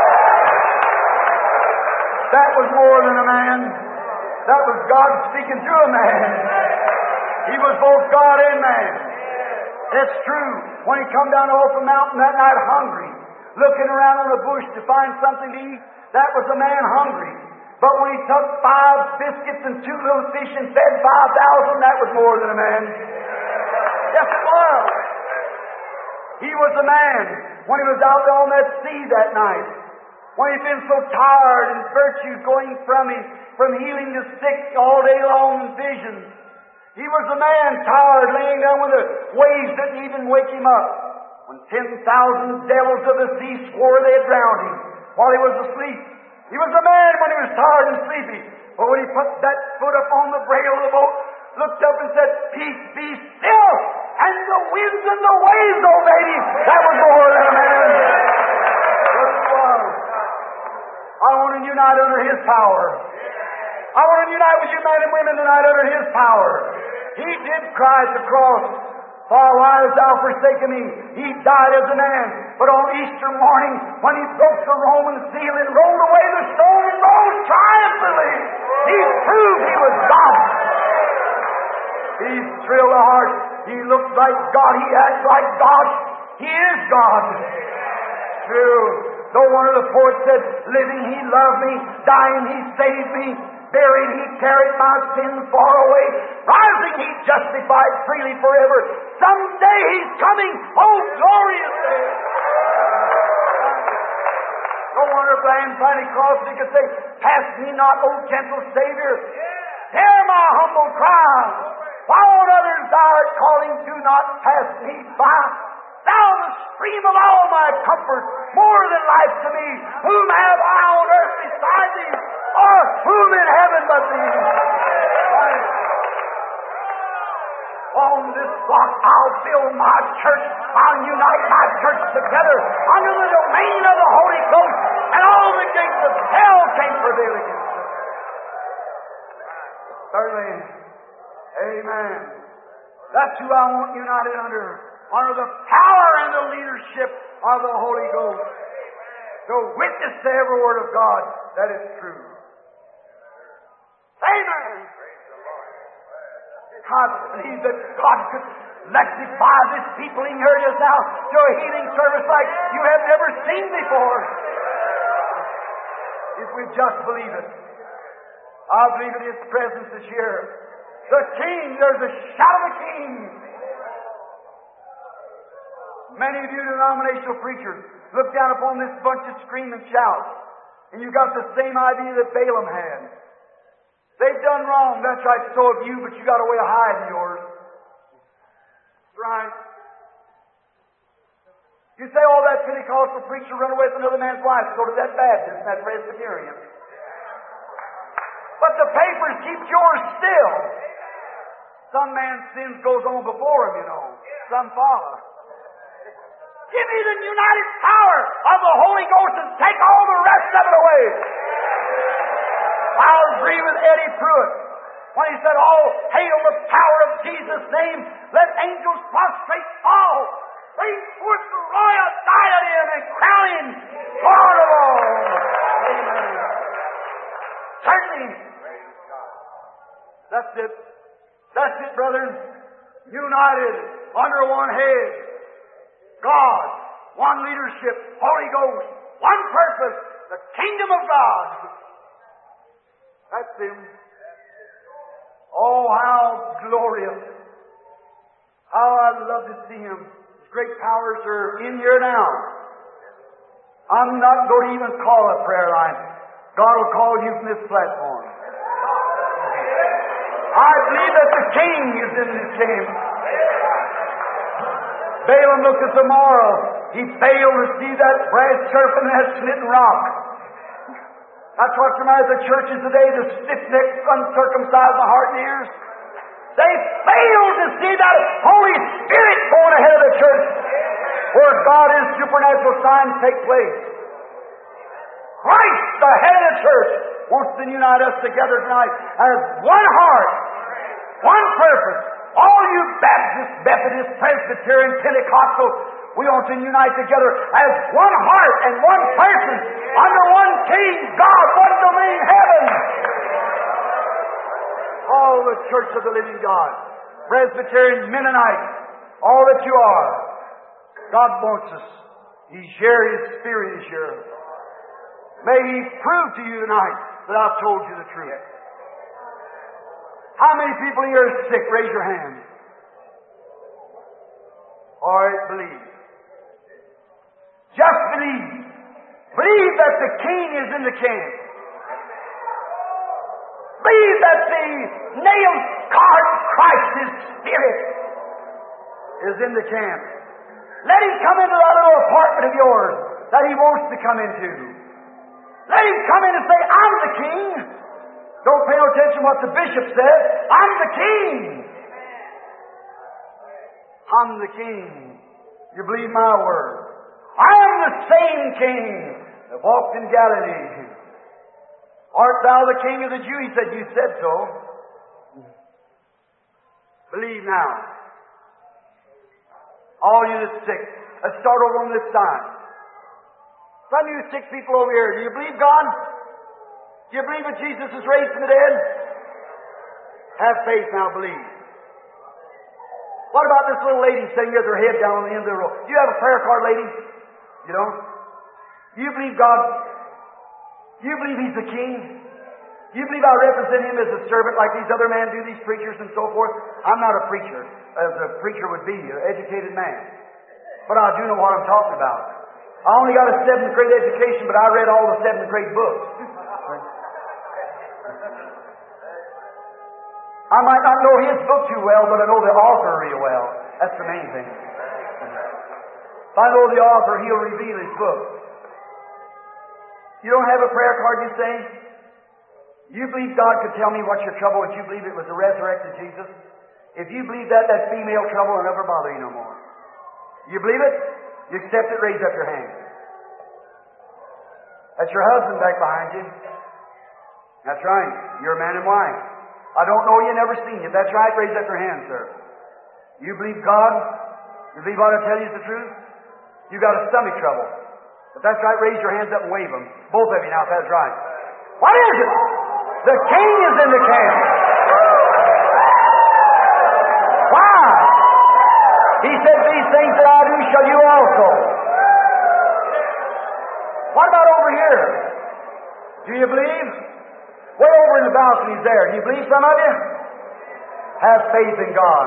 That was more than a man. That was God speaking to a man. He was both God and man. It's true. When He come down off the mountain that night hungry, looking around on a bush to find something to eat, that was a man hungry. But when He took 5 biscuits and 2 little fish and fed 5,000, that was more than a man. Yes, it was. He was a man when He was out there on that sea that night. When He'd been so tired and virtue going from Him, from healing the sick all day long in visions. He was a man tired, laying down when the waves didn't even wake him up. When 10,000 devils of the sea swore they had drowned him while he was asleep. He was a man when he was tired and sleepy. But when he put that foot upon the brail of the boat, looked up and said, "Peace, be still!" And the winds and the waves obeyed him. That was more than a man. Yes, it was. I want to unite under His power. I want to unite with you men and women tonight under His power. He did cry at the cross, "For why hast thou forsaken me?" He died as a man. But on Easter morning, when He broke the Roman seal and rolled away the stone and rose triumphantly, He proved He was God. He thrilled the heart. He looked like God. He acts like God. He is God. True. Though one of the poets said, "Living He loved me, dying He saved me, buried He carried my sins far away, rising He justified freely forever. Someday He's coming, oh glorious day." No wonder Blind Fanny Crosby could say, "Pass me not, O gentle Savior. Hear my humble cry. While on others thou art calling, do not pass me by. Thou the stream of all my comfort, more than life to me. Whom have I on earth beside thee? Or whom in heaven but thee?" On this rock I'll build my church. I'll unite my church together under the domain of the Holy Ghost, and all the gates of hell can't prevail against it. Certainly. Amen. That's who I want united under the power and the leadership of the Holy Ghost. To witness to every word of God that is true. Amen. I believe that God could electrify this people in here just now to a healing service like you have never seen before. If we just believe it. I believe in His presence this year. The King, there's a shout of the King. Many of you denominational preachers look down upon this bunch and scream and shout, and you got the same idea that Balaam had. They've done wrong, that's right, so have you, but you got a way of hiding yours. That's right. You say, "Oh, that Pentecostal preacher run away with another man's wife, so did that Baptist and that Presbyterian." But the papers keep yours still. Some man's sins goes on before him, you know. Some follow. Give me the united power of the Holy Ghost and take all the rest of it away. I'll agree with Eddie Pruitt when he said, "Oh, hail the power of Jesus' name. Let angels prostrate fall. Bring forth the royal diadem and crown Him Lord of all." Amen. Certainly. That's it. That's it, brethren. United under one head. God, one leadership, Holy Ghost, one purpose, the kingdom of God. That's Him. Oh, how glorious. How I'd love to see Him. His great powers are in here now. I'm not going to even call a prayer line. God will call you from this platform. I believe that the King is in this chamber. Balaam looked at the moral. He failed to see that brass serpent and that smitten rock. That's what's the matter with the churches today, the stiff-necked, uncircumcised in heart and ears. They failed to see that Holy Spirit going ahead of the church, where God's supernatural signs take place. Christ, the head of the church, wants to unite us together tonight as one heart, one purpose. All you Baptists, Methodists, Presbyterian, Pentecostal, we want to unite together as one heart and one person under one King, God, one domain, heaven. All the church of the living God, Presbyterian, Mennonite, all that you are. God wants us. He's here, His Spirit is here. May He prove to you tonight that I've told you the truth. How many people here are sick? Raise your hand. All right, believe. Just believe. Believe that the King is in the camp. Believe that the nail-scarred Christ, His Spirit, is in the camp. Let Him come into that little apartment of yours that He wants to come into. Let Him come in and say, I'm the King. Don't pay no attention to what the bishop says. I'm the King. I'm the King. You believe my word. I am the same King that walked in Galilee. Art thou the King of the Jews? He said, you said so. Believe now. All you that's sick. Let's start over on this side. Some of you sick people over here, do you believe God? Do you believe that Jesus is raised from the dead? Have faith now, believe. What about this little lady sitting with her head down on the end of the road? Do you have a prayer card, lady? You don't? You believe God? You believe He's the King? You believe I represent Him as a servant like these other men do, these preachers and so forth? I'm not a preacher, as a preacher would be, an educated man. But I do know what I'm talking about. I only got a 7th grade education, but I read all the 7th grade books. I might not know his book too well, but I know the author real well. That's the main thing. If I know the author, he'll reveal his book. You don't have a prayer card, you say? You believe God could tell me what's your trouble, and you believe it was the resurrected Jesus? If you believe that, that female trouble will never bother you no more. You believe it? You accept it, raise up your hand. That's your husband back behind you. That's right. You're a man and wife. I don't know you, never seen you. That's right, raise up your hand, sir. You believe God? You believe what I tell you is the truth? You got a stomach trouble. But that's right, raise your hands up and wave them. Both of you now, if that's right. What is it? The King is in the camp. Why? He said, these things that I do shall you also. What about over here? Do you believe? Way over in the balconies there. Do you believe, some of you? Have faith in God.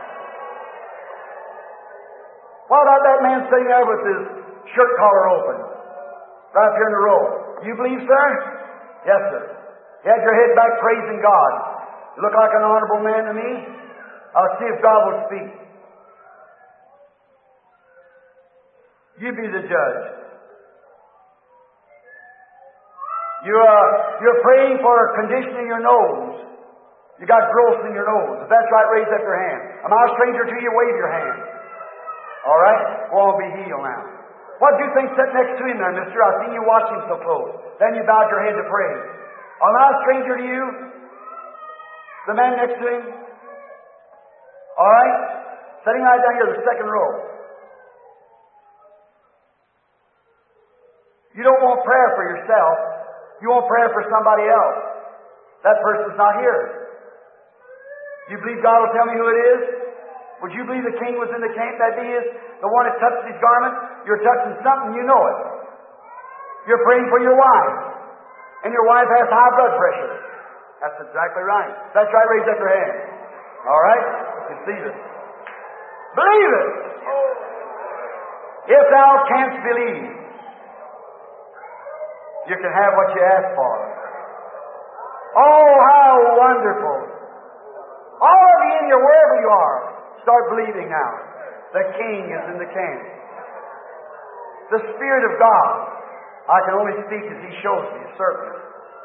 What about that man sitting there with his shirt collar open? Right up here in the row. You believe, sir? Yes, sir. You had your head back praising God. You look like an honorable man to me. I'll see if God will speak. You be the judge. You're praying for a condition in your nose. You got growth in your nose. If that's right, raise up your hand. Am I a stranger to you? Wave your hand. All right? Go on, be healed now. What do you think sitting next to him there, mister? I've seen you watch him so close. Then you bowed your head to pray. Am I a stranger to you? The man next to him? All right? Sitting right down here, the second row. You don't want prayer for yourself. You want prayer for somebody else. That person's not here. You believe God will tell me who it is? Would you believe the King was in the camp? That he is the one that touched his garment? You're touching something, you know it. You're praying for your wife. And your wife has high blood pressure. That's exactly right. That's right, raise up your hand. All right? Receive it. Believe it. If thou canst believe, you can have what you ask for. Oh, how wonderful. All of you in here, wherever you are, start believing now. The King is in the camp. The Spirit of God. I can only speak as He shows me, certainly.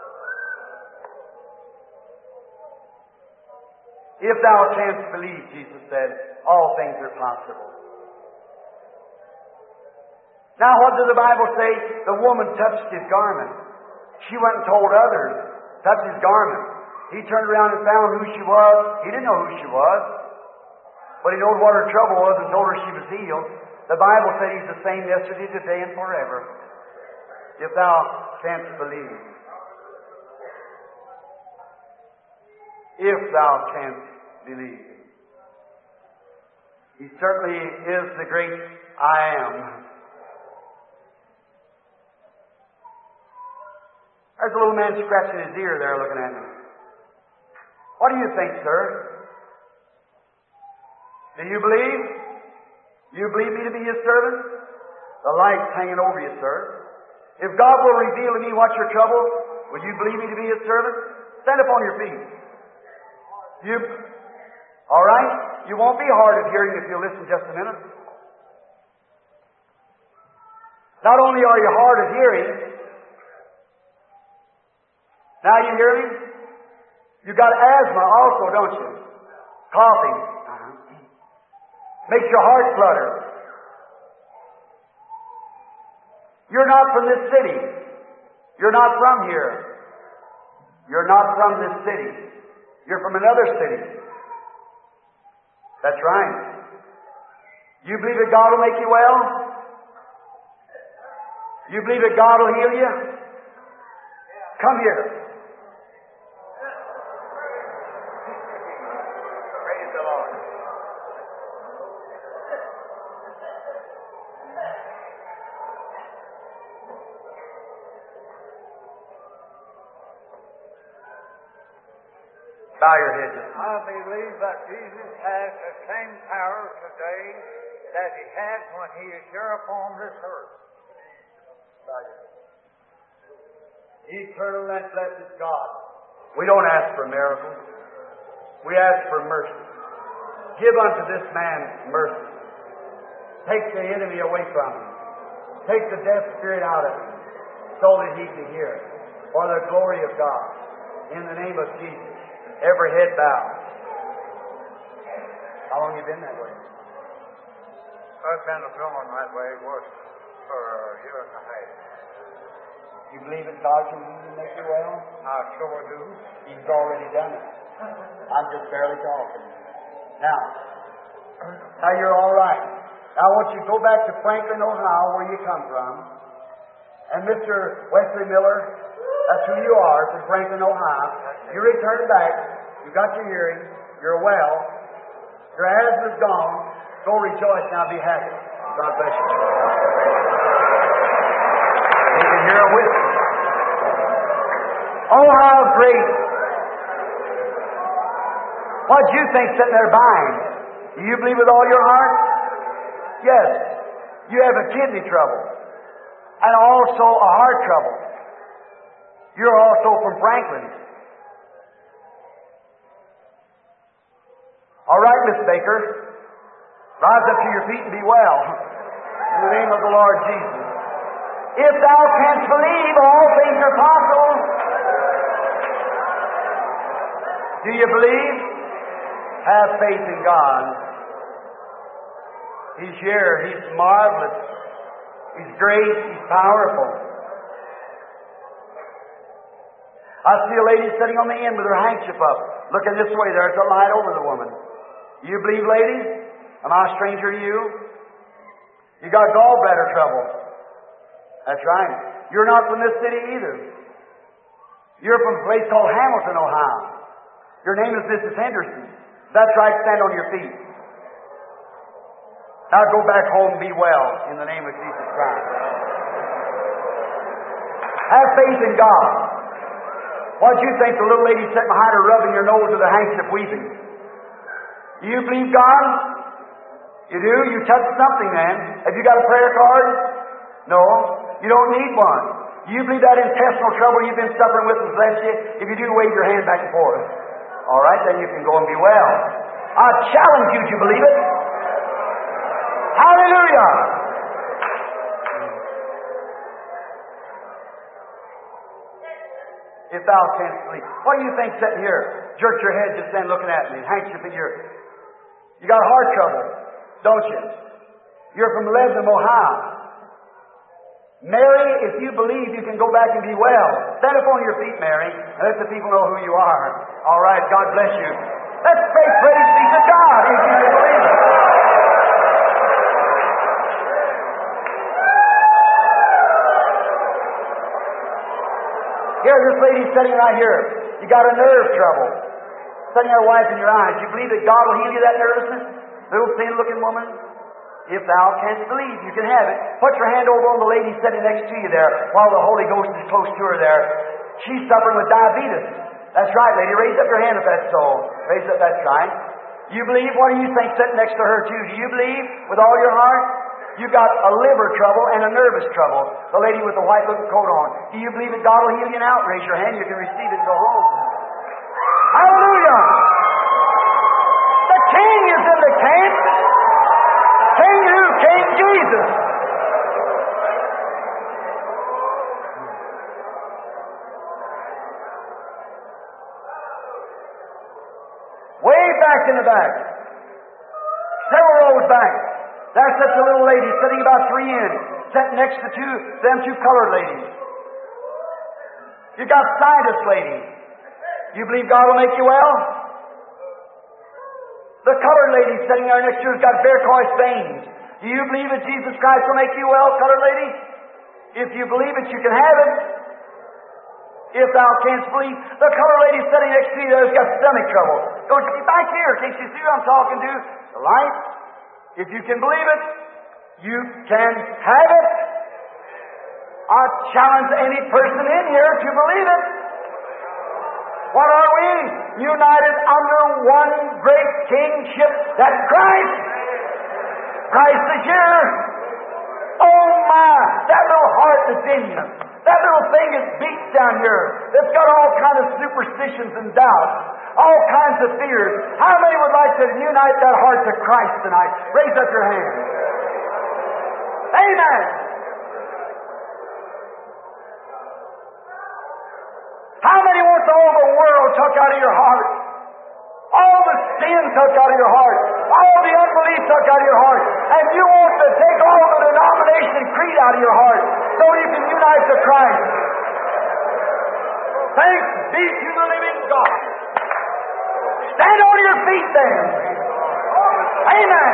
If thou canst believe, Jesus said, all things are possible. Now what does the Bible say? The woman touched His garment. She went and told others, touched His garment. He turned around and found who she was. He didn't know who she was. But he knew what her trouble was and told her she was healed. The Bible said He's the same yesterday, today, and forever. If thou canst believe. If thou canst believe. He certainly is the great I am. There's a little man scratching his ear there looking at me. What do you think, sir? Do you believe? You believe me to be His servant? The light's hanging over you, sir. If God will reveal to me what's your trouble, will you believe me to be His servant? Stand up on your feet. All right? You won't be hard of hearing if you'll listen just a minute. Not only are you hard of hearing, now you hear me? You got asthma also, don't you? Coughing. Makes your heart flutter. You're not from this city. You're not from here. You're not from this city. You're from another city. That's right. You believe that God will make you well? You believe that God will heal you? Come here. Praise the Lord. Bow your head. I believe that Jesus has the same power today that He had when He was here upon this earth. Eternal and blessed God, we don't ask for miracles. We ask for mercy. Give unto this man mercy. Take the enemy away from him. Take the deaf spirit out of him so that he can hear. For the glory of God. In the name of Jesus. Every head bowed. How long have you been that way? I've been going that way for a year and a half. You believe that God can heal and make you well? I sure do. He's already done it. I'm just barely talking. Now you're all right. Now I want you to go back to Franklin, Ohio, where you come from. And Mr. Wesley Miller, that's who you are, from Franklin, Ohio. You return back. You got your hearing. You're well. Your asthma's gone. Go rejoice now. Be happy. God bless you. You can hear a whisper. Oh, how great. What do you think sitting there buying? Do you believe with all your heart? Yes. You have a kidney trouble. And also a heart trouble. You're also from Franklin. All right, Miss Baker. Rise up to your feet and be well. In the name of the Lord Jesus. If thou canst believe, all things are possible. Do you believe? Have faith in God. He's here. He's marvelous. He's great. He's powerful. I see a lady sitting on the end with her handkerchief up, looking this way. There's a light over the woman. You believe, lady? Am I a stranger to you? You got gallbladder trouble. That's right. You're not from this city either. You're from a place called Hamilton, Ohio. Your name is Mrs. Henderson. That's right. Stand on your feet. Now go back home and be well in the name of Jesus Christ. Have faith in God. What do you think the little lady sitting behind her rubbing your nose with a handkerchief weeping? Do you believe God? You do? You touched something then. Have you got a prayer card? No. You don't need one. Do you believe that intestinal trouble you've been suffering with has left you? If you do, wave your hand back and forth. All right, then you can go and be well. I challenge you to believe it. Hallelujah! If thou canst believe. What do you think sitting here? Jerk your head just then looking at me. Handkerchief in your... You got heart trouble, don't you? You're from Lebanon, Ohio. Mary, if you believe, you can go back and be well. Stand up on your feet, Mary, and let the people know who you are. All right, God bless you. Let's praise be to God if you can believe it. Here, this lady's sitting right here. You got a nerve trouble. Sitting there wiping your eyes. You believe that God will heal you that nervousness? Little thin-looking woman? If thou canst believe, you can have it. Put your hand over on the lady sitting next to you there while the Holy Ghost is close to her there. She's suffering with diabetes. That's right, lady. Raise up your hand if that's so. Raise up, that's right. You believe? What do you think sitting next to her too? Do you believe with all your heart? You got a liver trouble and a nervous trouble. The lady with the white looking coat on. Do you believe that God will heal you now? Raise your hand. You can receive it and go home. Hallelujah! The King is in the camp. King who? King Jesus. Way back in the back, several rows back, there's such a little lady sitting about 3 in, sitting next to them two colored ladies. You got sightless lady. You believe God will make you well? The colored lady sitting there next to you has got varicose veins. Do you believe that Jesus Christ will make you well, colored lady? If you believe it, you can have it. If thou canst believe, the colored lady sitting next to you has got stomach trouble. Don't you back here? Can't you see what I'm talking to? The light. If you can believe it, you can have it. I challenge any person in here to believe it. What are we? United under one great kingship. That's Christ. Christ is here. Oh my, that little heart that's in you. That little thing that beats down here. That's got all kinds of superstitions and doubts. All kinds of fears. How many would like to unite that heart to Christ tonight? Raise up your hand. Amen. How many want all the world took out of your heart? All the sin took out of your heart. All the unbelief took out of your heart. And you want to take all the denomination and creed out of your heart so you can unite to Christ. Thanks be to the living God. Stand on your feet then. Amen.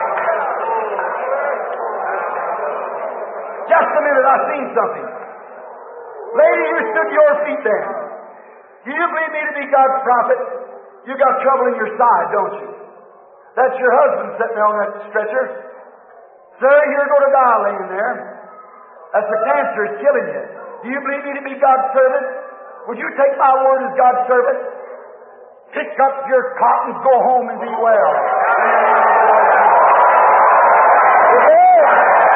Just a minute, I've seen something. Lady, you stood to your feet then. Do you believe me to be God's prophet? You got trouble in your side, don't you? That's your husband sitting there on that stretcher. Sir, you're going to die laying there. That's the cancer is killing you. Do you believe me to be God's servant? Would you take my word as God's servant? Pick up your cot and go home and be well.